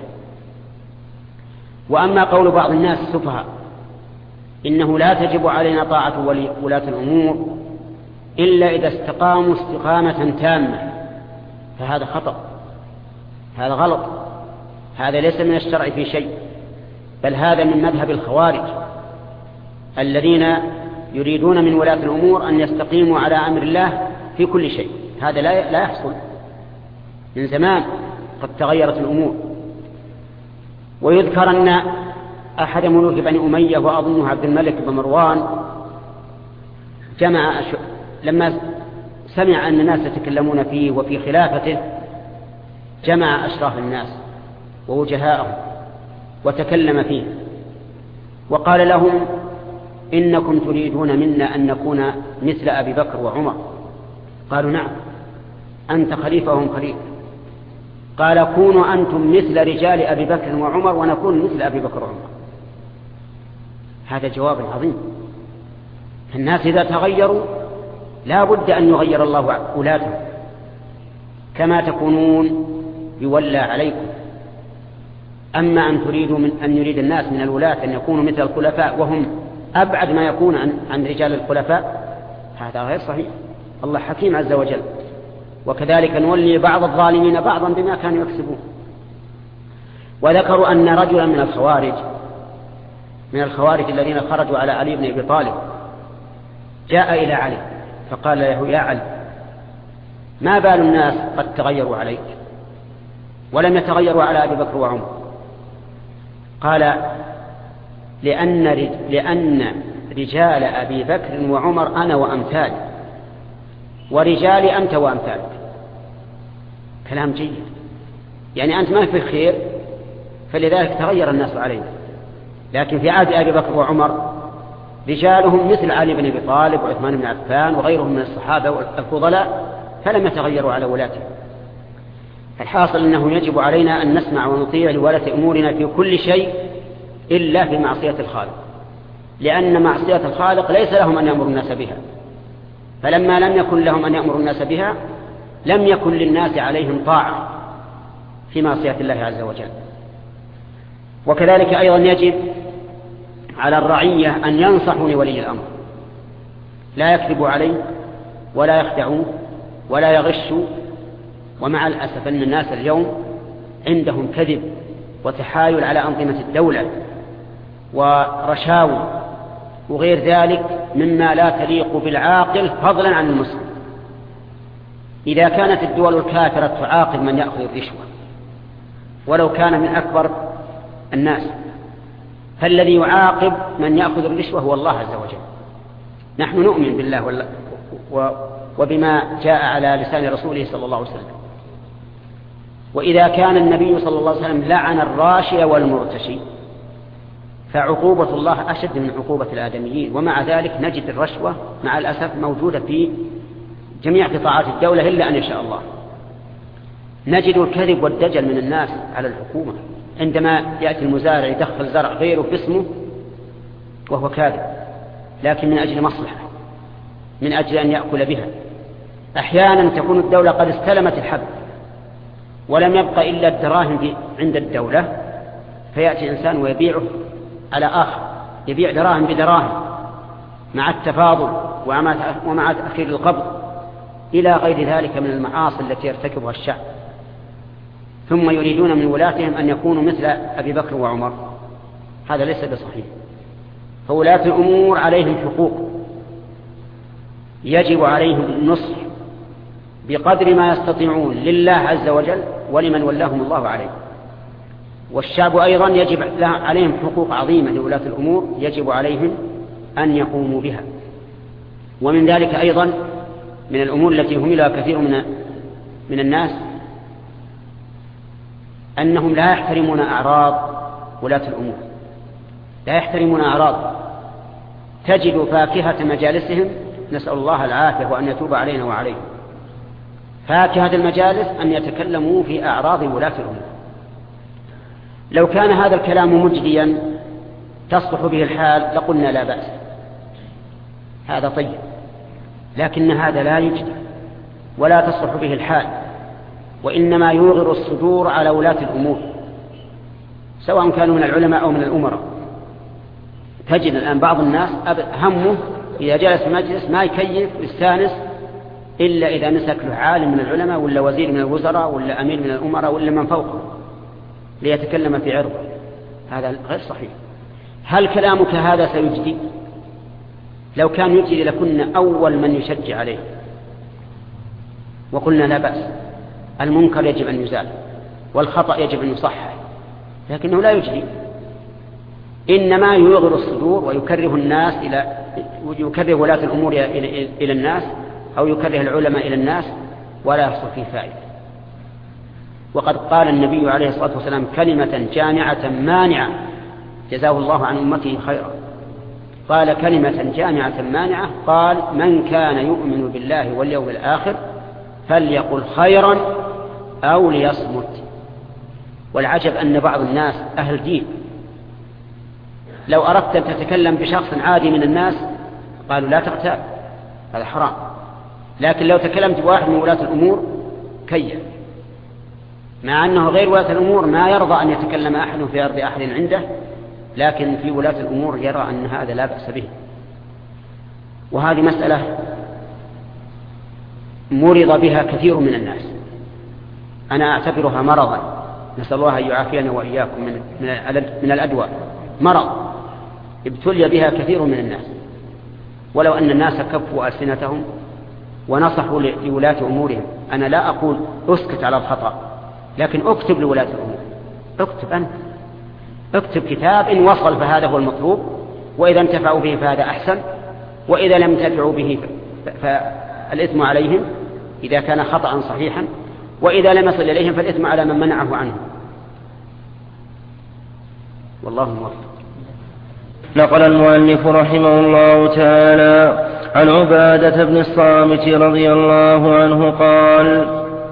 وأما قول بعض الناس السفهاء إنه لا تجب علينا طاعة ولاة الأمور إلا إذا استقاموا استقامة تامة، فهذا خطأ، هذا غلط، هذا ليس من الشرع في شيء، بل هذا من مذهب الخوارج الذين يريدون من ولاة الأمور أن يستقيموا على أمر الله في كل شيء. هذا لا لا يحصل، من زمان قد تغيرت الأمور. ويذكر أن أحد ملوك بني أمية وأظنه عبد الملك بن مروان جمع أش... لما سمع أن الناس يتكلمون فيه وفي خلافته جمع أشراف الناس ووجهاءهم وتكلم فيه وقال لهم إنكم تريدون منا أن نكون مثل أبي بكر وعمر. قالوا نعم أنت خليفة وهم خليفة. قال كونوا أنتم مثل رجال أبي بكر وعمر ونكون مثل أبي بكر وعمر. هذا جواب عظيم. الناس إذا تغيروا لا بد أن يغير الله ولاته. كما تكونون يولى عليكم. أما أن تريدوا من أن يريد الناس من الولاة أن يكونوا مثل الخلفاء وهم أبعد ما يكون عن, عن رجال الخلفاء هذا غير صحيح. الله حكيم عز وجل. وكذلك نولي بعض الظالمين بعضا بما كانوا يكسبون. وذكروا أن رجلا من الخوارج من الخوارج الذين خرجوا على علي بن أبي طالب جاء إلى علي فقال له يا علي ما بال الناس قد تغيروا عليك ولم يتغيروا على أبي بكر وعمر؟ قال لأن, لأن رجال أبي بكر وعمر أنا وأمثال ورجالي أنت وأمثالك. كلام جيد. يعني أنت ما في خير فلذلك تغير الناس علينا. لكن في عهد أبي بكر وعمر رجالهم مثل علي بن أبي طالب وعثمان بن عفان وغيرهم من الصحابة الفضلاء فلم يتغيروا على ولاته. الحاصل أنه يجب علينا أن نسمع ونطيع لولاة أمورنا في كل شيء إلا في معصية الخالق، لأن معصية الخالق ليس لهم أن يأمروا الناس بها. فلما لم يكن لهم أن يأمروا الناس بها لم يكن للناس عليهم طاعة في معصية الله عز وجل. وكذلك أيضا يجب على الرعية أن ينصحوا لولي الأمر، لا يكذبوا عليه ولا يخدعوه ولا يغشوا. ومع الأسف أن الناس اليوم عندهم كذب وتحايل على أنظمة الدولة ورشاوي وغير ذلك مما لا تليق بالعاقل فضلا عن المسلم. إذا كانت الدول الكافرة تعاقب من يأخذ الرشوة ولو كان من أكبر الناس، فالذي يعاقب من يأخذ الرشوة هو الله عز وجل. نحن نؤمن بالله وبما جاء على لسان رسوله صلى الله عليه وسلم. وإذا كان النبي صلى الله عليه وسلم لعن الراشي والمرتشي فعقوبة الله أشد من عقوبة الآدميين. ومع ذلك نجد الرشوة مع الأسف موجودة في جميع قطاعات الدولة إلا أن يشاء الله. نجد الكذب والدجل من الناس على الحكومة. عندما يأتي المزارع يدخل زرع غيره باسمه وهو كاذب، لكن من أجل مصلحة، من أجل أن يأكل بها. أحيانا تكون الدولة قد استلمت الحب ولم يبقى إلا الدراهم عند الدولة، فيأتي إنسان ويبيعه على آخر، يبيع دراهم بدراهم مع التفاضل ومع تأخير القبض إلى غير ذلك من المعاصي التي يرتكبها الشعب. ثم يريدون من ولاتهم أن يكونوا مثل أبي بكر وعمر. هذا ليس بصحيح. فولاة الأمور عليهم حقوق يجب عليهم النصح بقدر ما يستطيعون لله عز وجل ولمن ولاهم الله عليه. والشعب أيضا يجب عليهم حقوق عظيمة لولاة الأمور يجب عليهم أن يقوموا بها. ومن ذلك أيضا من الأمور التي هملها كثير من من الناس أنهم لا يحترمون أعراض ولاة الأمور، لا يحترمون أعراض. تجد فاكهة مجالسهم، نسأل الله العافية وأن يتوب علينا وعليهم، فاكهة المجالس أن يتكلموا في أعراض ولاة الأمور. لو كان هذا الكلام مجديا تصلح به الحال لقلنا لا بأس، هذا طيب، لكن هذا لا يجدي ولا تصلح به الحال، وإنما يوغر الصدور على ولاة الأمور سواء كانوا من العلماء أو من الأمراء. تجد الآن بعض الناس همه إذا جلس في مجلس ما يكيف ويستانس إلا إذا مسك له عالم من العلماء ولا وزير من الوزراء ولا أمير من الأمراء ولا من فوقه ليتكلم في عرضه. هذا غير صحيح. هل كلامك هذا سيجدي؟ لو كان يجدي لكنا أول من يشجع عليه وقلنا لا بأس، المنكر يجب أن يزال والخطأ يجب أن يصحح، لكنه لا يجدي. إنما يغر الصدور ويكره الناس إلى يكره ولاة الأمور إلى الناس أو يكره العلماء إلى الناس ولا يحصل فيه فائدة. وقد قال النبي عليه الصلاة والسلام كلمة جامعة مانعة جزاه الله عن أمته خيرا. قال كلمة جامعة مانعة، قال من كان يؤمن بالله واليوم الآخر فليقل خيرا أو ليصمت. والعجب أن بعض الناس أهل دين لو أردت أن تتكلم بشخص عادي من الناس قالوا لا تغتاب، هذا حرام. لكن لو تكلمت بواحد من ولاة الأمور كيف، مع أنه غير ولاة الأمور ما يرضى أن يتكلم أحد في أرض أحد عنده، لكن في ولاة الأمور يرى أن هذا لا بأس به. وهذه مسألة مرض بها كثير من الناس، أنا أعتبرها مرضا، نسأل الله أن يعافينا وإياكم من من الأدواء. مرض ابتلي بها كثير من الناس، ولو أن الناس كفوا ألسنتهم ونصحوا لولاة أمورهم. أنا لا أقول أسكت على الخطأ، لكن أكتب لولاة الأمور، أكتب أنت، اكتب كتاب إن وصل فهذا هو المطلوب، وإذا انتفعوا به فهذا أحسن، وإذا لم ينتفعوا به فالإثم عليهم إذا كان خطأ صحيحا، وإذا لم يصل إليهم فالإثم على من منعه عنه. والله موفق. نقل المؤلف رحمه الله تعالى عن عبادة بن الصامت رضي الله عنه قال: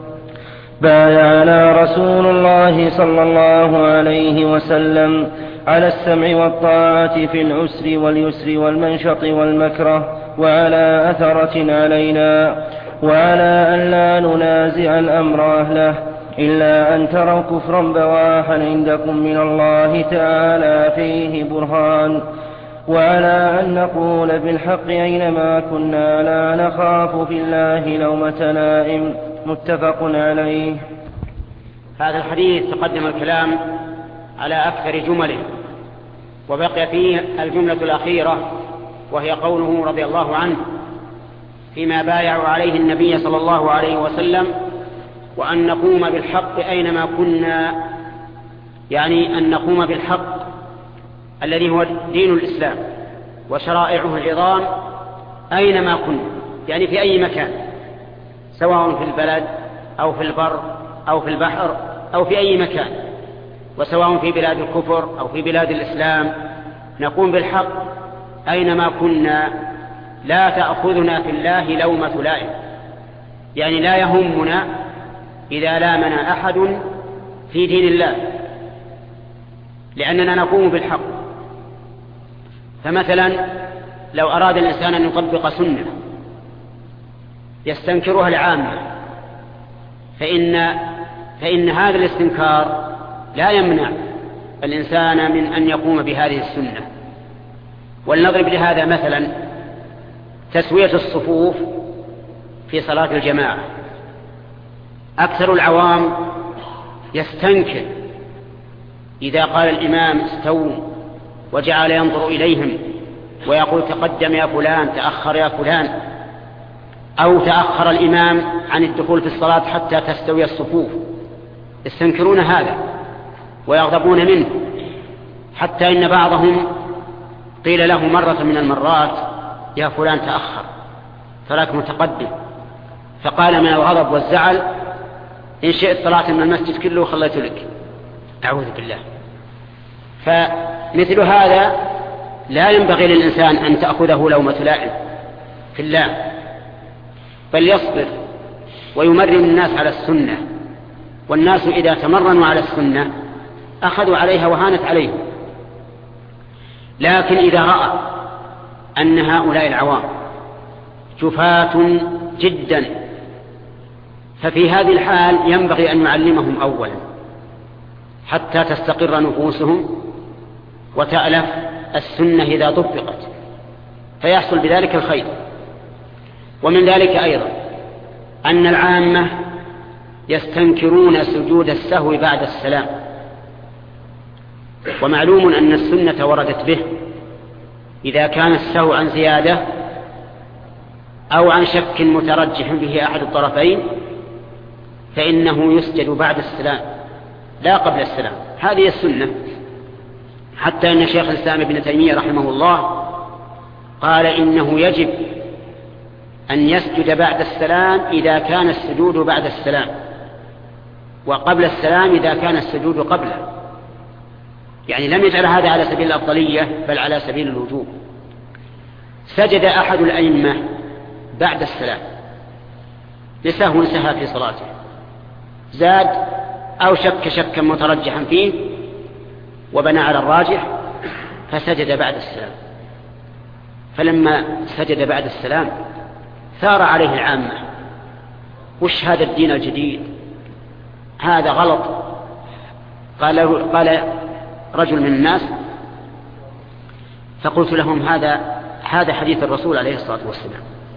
بايعنا رسول الله صلى الله عليه وسلم على السمع والطاعة في العسر واليسر والمنشط والمكره، وعلى أثرة علينا، وعلى أن لا ننازع الأمر أهله إلا أن تروا كفرا بواحا عندكم من الله تعالى فيه برهان، وعلى أن نقول بالحق أينما كنا لا نخاف في الله لومة لائم. متفق عليه. هذا الحديث تقدم الكلام على أكثر جمله، وبقي فيه الجملة الأخيرة وهي قوله رضي الله عنه فيما بايعوا عليه النبي صلى الله عليه وسلم، وأن نقوم بالحق أينما كنا، يعني أن نقوم بالحق الذي هو دين الإسلام وشرائعه العظام أينما كنا، يعني في أي مكان، سواء في البلد أو في البر أو في البحر أو في أي مكان، وسواء في بلاد الكفر أو في بلاد الإسلام، نقوم بالحق أينما كنا، لا تأخذنا في الله لومة لائم، يعني لا يهمنا إذا لامنا أحد في دين الله، لأننا نقوم بالحق. فمثلا لو أراد الإنسان أن يطبق سنة يستنكرها العامة، فإن, فإن هذا الاستنكار لا يمنع الإنسان من أن يقوم بهذه السنة. ولنضرب لهذا مثلا تسوية الصفوف في صلاة الجماعة. أكثر العوام يستنكر إذا قال الإمام استووا وجعل ينظر إليهم ويقول تقدم يا فلان، تأخر يا فلان، أو تأخر الإمام عن الدخول في الصلاة حتى تستوي الصفوف، يستنكرون هذا ويغضبون منه، حتى إن بعضهم قيل له مرة من المرات يا فلان تأخر فلك متقدم، فقال من الغضب والزعل إن شئت طلعت من المسجد كله وخليت لك، أعوذ بالله. فمثل هذا لا ينبغي للإنسان أن تأخذه لومة لائم في الله، بل يصبر ويمرن الناس على السنة، والناس إذا تمرنوا على السنة أخذوا عليها وهانت عليهم. لكن إذا رأى أن هؤلاء العوام جفاة جدا، ففي هذه الحال ينبغي أن يعلمهم أولا حتى تستقر نفوسهم وتألف السنة إذا طبقت، فيحصل بذلك الخير. ومن ذلك أيضا أن العامة يستنكرون سجود السهو بعد السلام، ومعلوم أن السنة وردت به إذا كان السهو عن زيادة أو عن شك مترجح به أحد الطرفين فإنه يسجد بعد السلام لا قبل السلام، هذه السنة. حتى أن شيخ الإسلام ابن تيمية رحمه الله قال إنه يجب أن يسجد بعد السلام إذا كان السجود بعد السلام، وقبل السلام إذا كان السجود قبله. يعني لم يجعل هذا على سبيل الأفضلية بل على سبيل الوجوب. سجد أحد الأئمة بعد السلام لسهو سهى في صلاته، زاد أو شك شكا مترجحا فيه وبنى على الراجح فسجد بعد السلام. فلما سجد بعد السلام ثار عليه العامة: وش هذا الدين الجديد؟ هذا غلط. قال, قال رجل من الناس، فقلت لهم: هذا هذا حديث الرسول عليه الصلاة والسلام.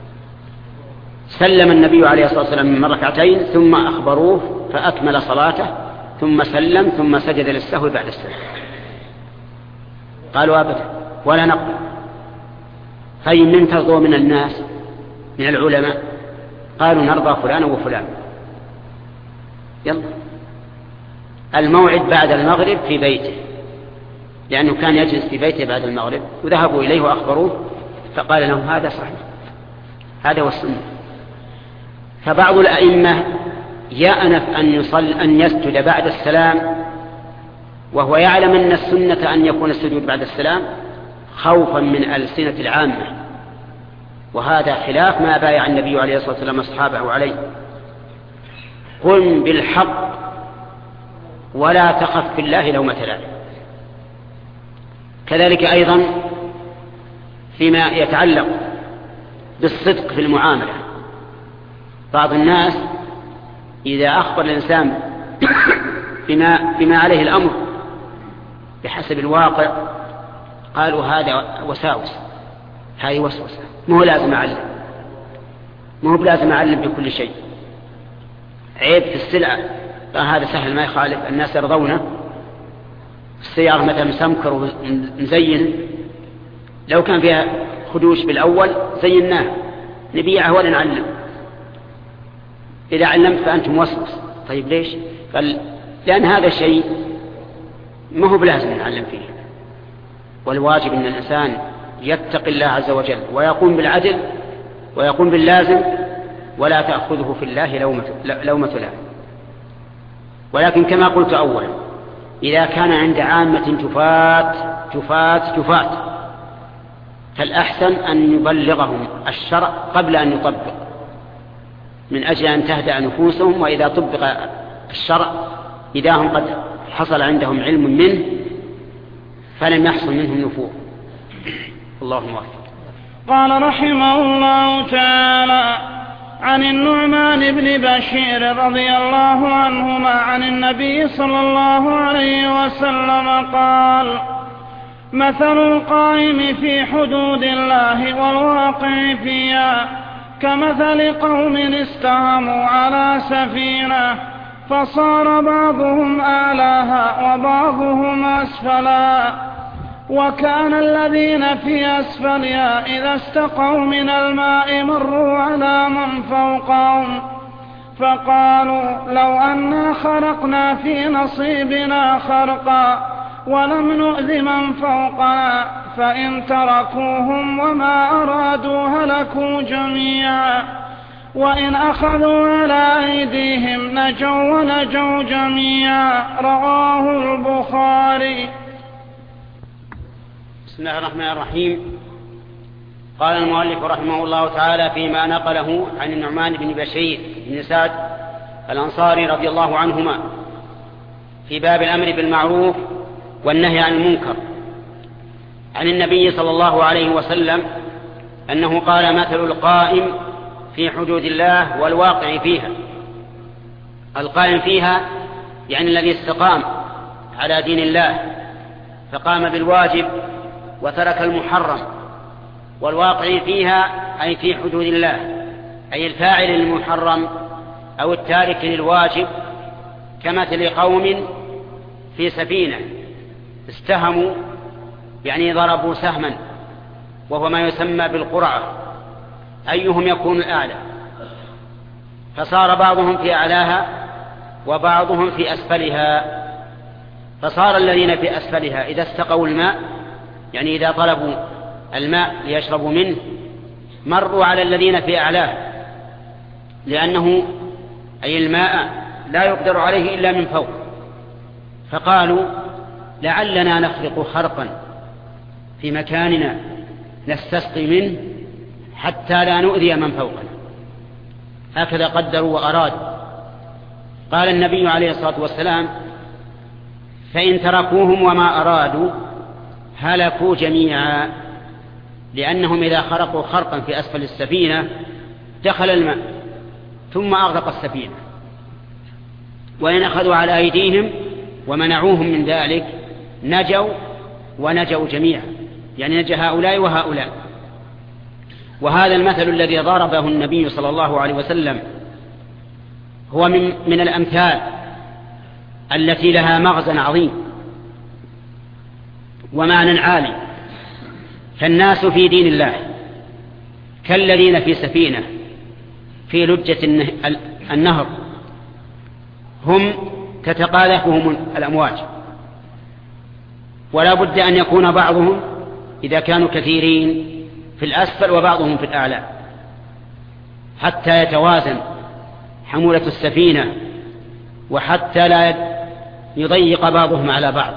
سلم النبي عليه الصلاة والسلام من ركعتين ثم أخبروه فأكمل صلاته ثم سلم ثم سجد للسهو بعد السلام. قالوا: أبدا ولا نقبل. طيب من ترضوا من الناس من العلماء؟ قالوا: نرضى فلان وفلان. يلا، الموعد بعد المغرب في بيته، لأنه كان يجلس في بيته بعد المغرب، وذهبوا إليه وأخبروه فقال لهم: هذا صحيح، هذا هو السنة. فبعض الأئمة يأنف أن يصل أن يسجد بعد السلام وهو يعلم أن السنة أن يكون السجود بعد السلام خوفا من ألسنة العامة، وهذا خلاف ما بايع النبي عليه الصلاة والسلام أصحابه عليه: قم بالحق ولا تخف في الله لومة لائم. كذلك أيضا فيما يتعلق بالصدق في المعاملة، بعض الناس إذا أخبر الإنسان بما, بما عليه الأمر بحسب الواقع قالوا: هذا وساوس، هذه وسوسة، مو لازم أعلم، مو بلازم أعلم بكل شيء. عيب في السلعة، هذا سهل ما يخالف، الناس يرضونه. السيارة مثلا مسمكر ومزين، لو كان فيها خدوش بالأول زيناه نبيعه ولا نعلم. إذا علمت فأنت موسوس. طيب ليش؟ قال: لأن هذا الشيء ما هو بلازم نعلم فيه، والواجب أن الإنسان يتقي الله عز وجل ويقوم بالعدل ويقوم باللازم، ولا تأخذه في الله لومة لائم. ولكن كما قلت أولا، إذا كان عند عامة تفات تفات تفات فالأحسن أن يبلغهم الشرع قبل أن يطبق، من أجل أن تهدأ نفوسهم. وإذا طبق الشرع إذا هم قد حصل عندهم علم منه فلم يحصل منهم نفور. اللهم وفق. قال رحمه الله تعالى: عن النعمان بن بشير رضي الله عنهما عن النبي صلى الله عليه وسلم قال: مثل القائم في حدود الله والواقع فيها كمثل قوم استهموا على سفينة فصار بعضهم أعلاها وبعضهم أسفلا، وكان الذين في أسفلها إذا استقوا من الماء مروا على من فوقهم فقالوا: لو أنا خرقنا في نصيبنا خرقا ولم نؤذ من فوقنا، فإن تركوهم وما أرادوا هلكوا جميعا، وإن أخذوا على أيديهم نجوا ونجوا جميعا. رواه البخاري. بسم الله الرحمن الرحيم. قال المؤلف رحمه الله تعالى فيما نقله عن النعمان بن بشير بن سعد الأنصاري رضي الله عنهما في باب الأمر بالمعروف والنهي عن المنكر عن النبي صلى الله عليه وسلم أنه قال: مثل القائم في حدود الله والواقع فيها. القائم فيها يعني الذي استقام على دين الله فقام بالواجب وترك المحرم، والواقع فيها أي في حدود الله، أي الفاعل للمحرم أو التارك للواجب، كمثل قوم في سفينة استهموا يعني ضربوا سهما وهو ما يسمى بالقرعة، أيهم يكون الأعلى، فصار بعضهم في أعلاها وبعضهم في أسفلها، فصار الذين في أسفلها إذا استقوا الماء، يعني إذا طلبوا الماء ليشربوا منه، مروا على الذين في أعلاه، لأنه أي الماء لا يقدر عليه إلا من فوق، فقالوا لعلنا نخرق خرقا في مكاننا نستسقي منه حتى لا نؤذي من فوقنا. هكذا قدروا وأرادوا. قال النبي عليه الصلاة والسلام: فإن تركوهم وما أرادوا هلكوا جميعا، لأنهم إذا خرقوا خرقا في أسفل السفينة دخل الماء ثم أغرق السفينة، وإن أخذوا على أيديهم ومنعوهم من ذلك نجوا ونجوا جميعا، يعني نجى هؤلاء وهؤلاء. وهذا المثل الذي ضربه النبي صلى الله عليه وسلم هو من, من الأمثال التي لها مغزى عظيم ومعنى عالي. فالناس في دين الله كالذين في سفينة في لجة النهر، هم تتقاذفهم الأمواج، ولا بد أن يكون بعضهم إذا كانوا كثيرين في الأسفل وبعضهم في الأعلى حتى يتوازن حمولة السفينة، وحتى لا يضيق بعضهم على بعض.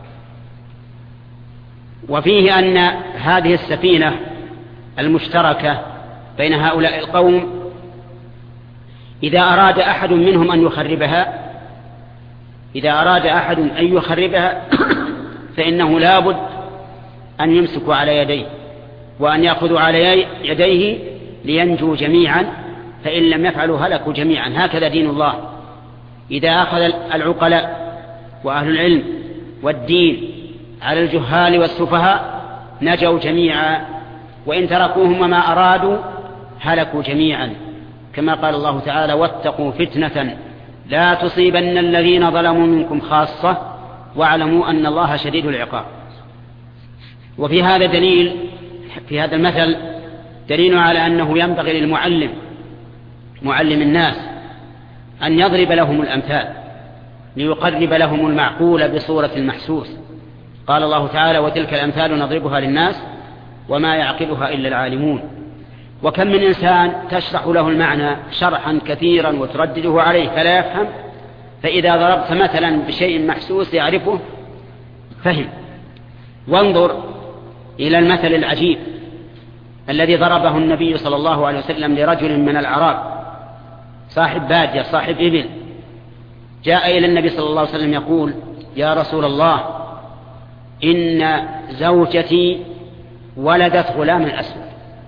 وفيه أن هذه السفينة المشتركة بين هؤلاء القوم إذا أراد أحد منهم أن يخربها إذا أراد أحد أن يخربها فإنه لا بد أن يمسكوا على يديه وأن يأخذوا على يديه لينجوا جميعا، فإن لم يفعلوا هلكوا جميعا. هكذا دين الله، إذا أخذ العقلاء وأهل العلم والدين على الجهال والسفهاء نجوا جميعا، وإن تركوهم وما أرادوا هلكوا جميعا، كما قال الله تعالى: واتقوا فتنة لا تصيبن الذين ظلموا منكم خاصة واعلموا أن الله شديد العقاب. وفي هذا دليل في هذا المثل دليل على أنه ينبغي للمعلم معلم الناس أن يضرب لهم الأمثال ليقرب لهم المعقول بصورة المحسوس. قال الله تعالى: وتلك الأمثال نضربها للناس وما يعقلها إلا العالمون. وكم من إنسان تشرح له المعنى شرحا كثيرا وتردده عليه فلا يفهم، فإذا ضربت مثلا بشيء محسوس يعرفه فهم. وانظر إلى المثل العجيب الذي ضربه النبي صلى الله عليه وسلم لرجل من الأعراب صاحب بادية صاحب إبل، جاء إلى النبي صلى الله عليه وسلم يقول: يا رسول الله، إن زوجتي ولدت غلاما أسود،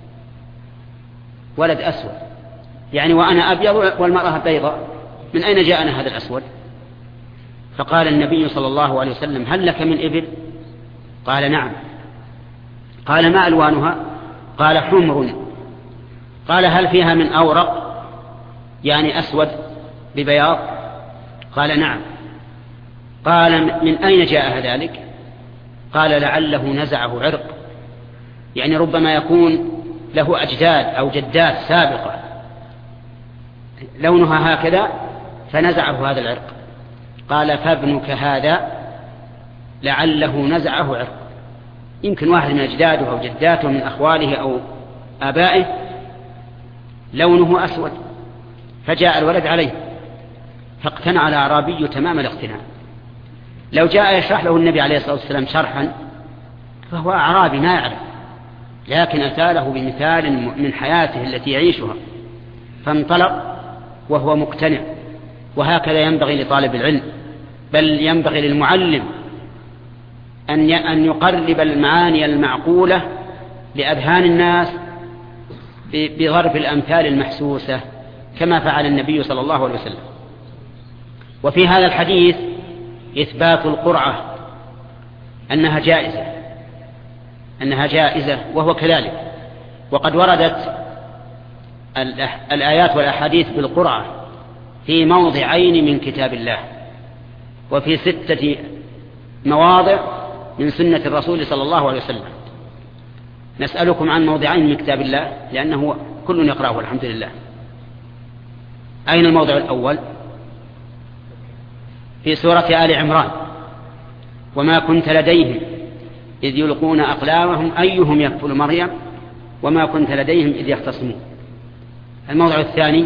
ولد أسود يعني وأنا أبيض والمرأة بيضاء، من أين جاءنا هذا الأسود؟ فقال النبي صلى الله عليه وسلم: هل لك من إبل؟ قال: نعم. قال: ما ألوانها؟ قال: حمر. قال: هل فيها من أورق يعني أسود ببياض؟ قال: نعم. قال: من أين جاء ذلك؟ قال: لعله نزعه عرق، يعني ربما يكون له أجداد أو جدات سابقة لونها هكذا فنزعه هذا العرق. قال: فابنك هذا لعله نزعه عرق، يمكن واحد من أجداده أو جداته من أخواله أو آبائه لونه أسود، فجاء الولد عليه فاقتنع الأعرابي تمام الاقتناع. لو جاء يشرح له النبي عليه الصلاة والسلام شرحا فهو أعرابي ما يعرف، لكن أتى له بمثال من حياته التي يعيشها فانطلق وهو مقتنع. وهكذا ينبغي لطالب العلم، بل ينبغي للمعلم أن يقرب المعاني المعقولة لأذهان الناس بضرب الأمثال المحسوسة كما فعل النبي صلى الله عليه وسلم. وفي هذا الحديث إثبات القرعة أنها جائزة أنها جائزة وهو كذلك. وقد وردت الآيات والأحاديث بالقرعة في موضعين من كتاب الله، وفي ستة مواضع من سنة الرسول صلى الله عليه وسلم. نسألكم عن موضعين من كتاب الله لأنه كل يقرأه الحمد لله. أين الموضع الأول؟ في سورة آل عمران وما كنت لديهم إذ يلقون أقلامهم أيهم يكفل مريم وما كنت لديهم إذ يختصمون. الموضع الثاني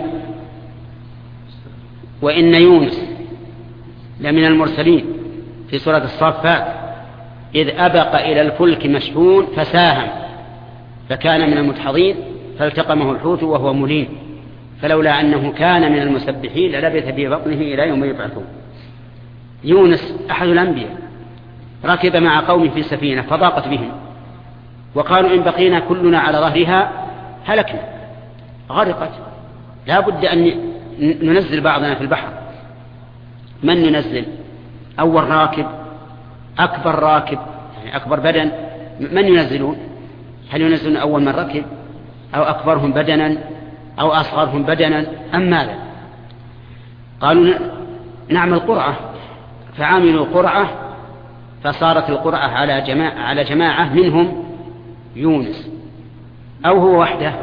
وإن يونس لمن المرسلين في سورة الصافات إذ أبق إلى الفلك مشحون فساهم فكان من المدحضين فالتقمه الحوت وهو مليم فلولا أنه كان من المسبحين للبث في بطنه إلى يوم يبعثون. يونس أحد الأنبياء ركب مع قومه في سفينة فضاقت بهم وقالوا إن بقينا كلنا على ظهرها هلكنا غرقت لا بد أن ننزل بعضنا في البحر. من ننزل؟ أول راكب أكبر راكب يعني أكبر بدن من ينزلون؟ هل ينزلون أول من ركب أو أكبرهم بدنا أو أصغرهم بدنا أم ماذا؟ قالوا نعمل قرعة فعملوا قرعة فصارت القرعة على جماعة, على جماعة منهم يونس أو هو وحده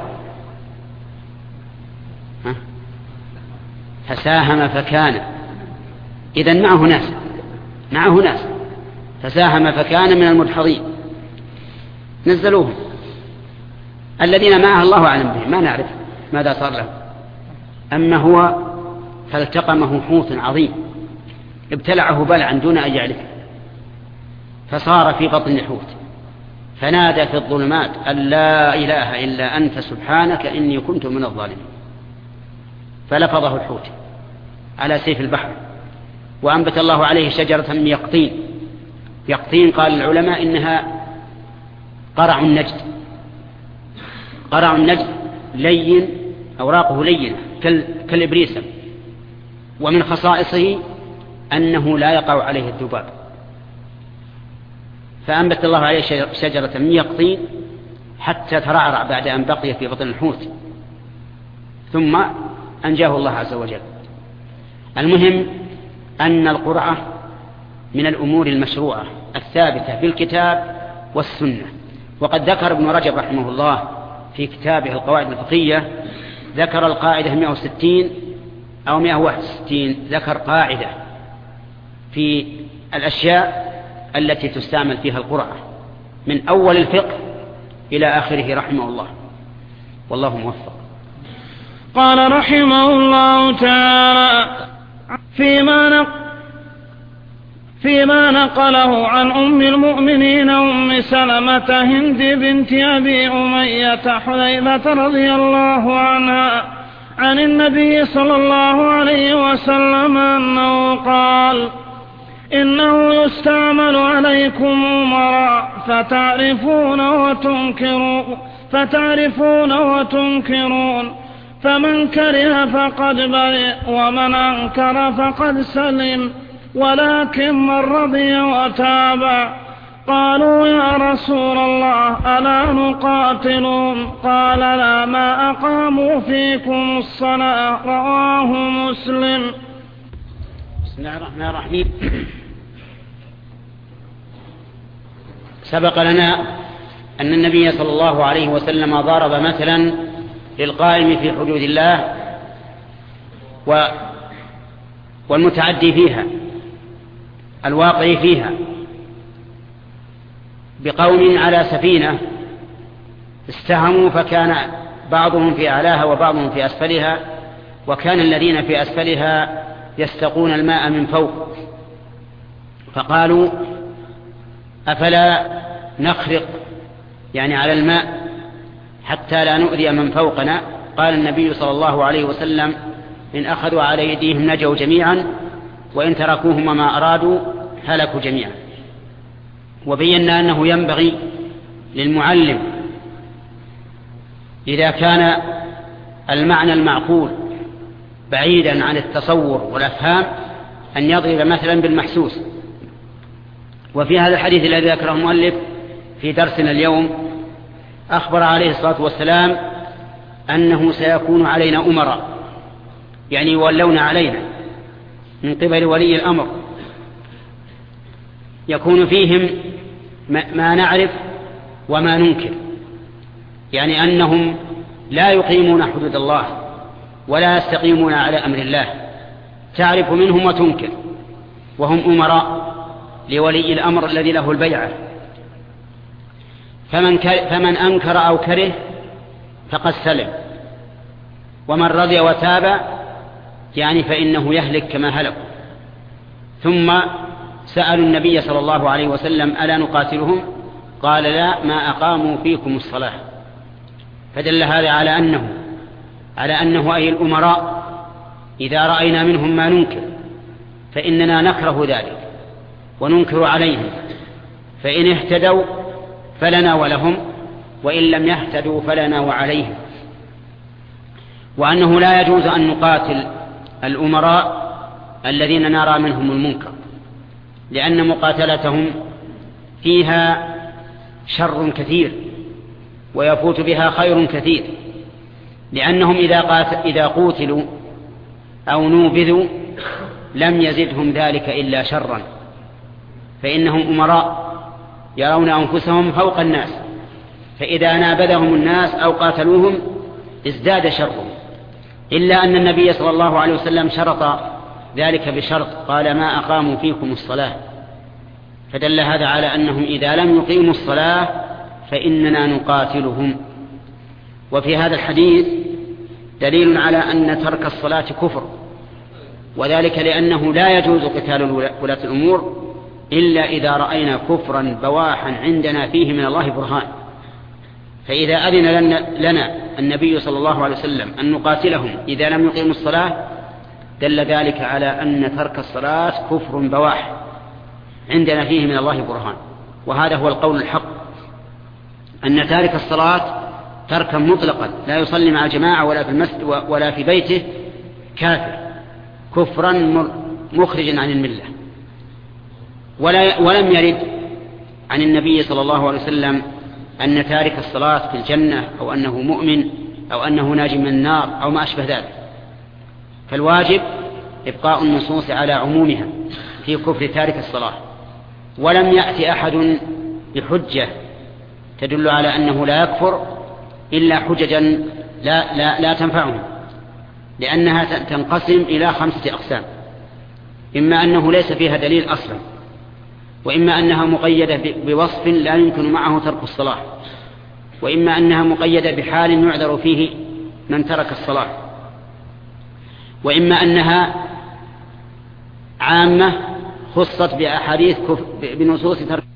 ها؟ فساهم فكان إذن معه ناس معه ناس فساهم فكان من المدحضين نزلوهم. الذين معه الله أعلم بهم ما نعرف ماذا صار له. أما هو فالتقمه حوت عظيم ابتلعه بلعا دون أن يعرفه فصار في بطن الحوت فنادى في الظلمات أن لا إله إلا أنت سبحانك إني كنت من الظالمين فلفظه الحوت على سيف البحر وأنبت الله عليه شجرة من يقطين. يقطين قال العلماء إنها قرع النجد. قرع النجد لين أوراقه لينة كالإبريسم ومن خصائصه أنه لا يقع عليه الذباب فأنبت الله عليه شجرة من يقطين حتى ترعرع بعد أن بقي في بطن الحوت ثم أنجاه الله عز وجل. المهم أن القرعة من الأمور المشروعة الثابتة بالكتاب والسنة. وقد ذكر ابن رجب رحمه الله في كتابه القواعد الفقهية ذكر القاعدة مئة وستين أو مئة وواحد وستين ذكر قاعدة في الأشياء التي تستعمل فيها القرعة من أول الفقه إلى آخره رحمه الله والله موفق. قال رحمه الله تعالى فيما نقل فيما نقله عن أم المؤمنين أم سلمة هند بنت أبي أمية حذيفة رضي الله عنها عن النبي صلى الله عليه وسلم أنه قال إنه يستعمل عليكم أمراء فتعرفون وتنكرون فتعرفون وتنكرون فمن كره فقد برئ ومن أنكر فقد سلم ولكن من رضي وتابع. قالوا يا رسول الله ألا نقاتلهم؟ قال لا ما أقاموا فيكم الصلاة. رواه مسلم. بسم الله الرحمن الرحيم. سبق لنا أن النبي صلى الله عليه وسلم ضرب مثلا للقائم في حدود الله والمتعدي فيها الواقع فيها بقوم على سفينة استهموا فكان بعضهم في أعلاها وبعضهم في أسفلها وكان الذين في أسفلها يستقون الماء من فوق فقالوا أفلا نخرق يعني على الماء حتى لا نؤذي من فوقنا. قال النبي صلى الله عليه وسلم إن أخذوا على يديهم نجوا جميعا وإن تركوهم ما أرادوا هلكوا جميعا. وبينا أنه ينبغي للمعلم إذا كان المعنى المعقول بعيدا عن التصور والأفهام أن يضرب مثلا بالمحسوس. وفي هذا الحديث الذي ذكره المؤلف في درسنا اليوم أخبر عليه الصلاة والسلام أنه سيكون علينا أمراء يعني يولون علينا من قبل ولي الأمر يكون فيهم ما نعرف وما ننكر يعني أنهم لا يقيمون حدود الله ولا يستقيمون على أمر الله تعرف منهم وتنكر وهم أمراء لولي الأمر الذي له البيعة، فمن, فمن أنكر أو كره فقد سلم، ومن رضي وتاب يعني فإنه يهلك كما هلك. ثم سألوا النبي صلى الله عليه وسلم ألا نقاتلهم؟ قال لا، ما أقاموا فيكم الصلاة. فدل هذا على أنه على أنه أي الأمراء إذا رأينا منهم ما ننكر فإننا نكره ذلك وننكر عليهم، فإن اهتدوا فلنا ولهم، وإن لم يهتدوا فلنا وعليهم. وأنه لا يجوز أن نقاتل الأمراء الذين نرى منهم المنكر، لأن مقاتلتهم فيها شر كثير ويفوت بها خير كثير، لأنهم إذا, إذا قوتلوا أو نوبذوا لم يزدهم ذلك إلا شرا، فإنهم أمراء يرون أنفسهم فوق الناس، فإذا نابذهم الناس أو قاتلوهم ازداد شرهم، إلا أن النبي صلى الله عليه وسلم شرط ذلك بشرط، قال ما أقاموا فيكم الصلاة، فدل هذا على أنهم إذا لم يقيموا الصلاة فإننا نقاتلهم. وفي هذا الحديث دليل على أن ترك الصلاة كفر، وذلك لأنه لا يجوز قتال ولاة الأمور إلا إذا رأينا كفرا بواحا عندنا فيه من الله برهان. فإذا أذن لنا النبي صلى الله عليه وسلم أن نقاتلهم إذا لم يقيموا الصلاة دل ذلك على أن ترك الصلاة كفر بواح عندنا فيه من الله برهان. وهذا هو القول الحق، أن تارك الصلاة تركا مطلقا لا يصلي مع الجماعة ولا في المسجد ولا في بيته كافر كفرا مخرجا عن الملة. ولا ولم يرد عن النبي صلى الله عليه وسلم أن تارك الصلاة في الجنة أو أنه مؤمن أو أنه ناج من النار أو ما أشبه ذلك. فالواجب إبقاء النصوص على عمومها في كفر تارك الصلاة، ولم يأتي أحد بحجة تدل على أنه لا يكفر إلا حججا لا, لا, لا تنفعهم، لأنها تنقسم إلى خمسة أقسام: إما أنه ليس فيها دليل أصلا، وإما أنها مقيدة بوصف لا يمكن معه ترك الصلاة، وإما أنها مقيدة بحال يعذر فيه من ترك الصلاة، وإما أنها عامة خصت بأحاديث بنصوص ترك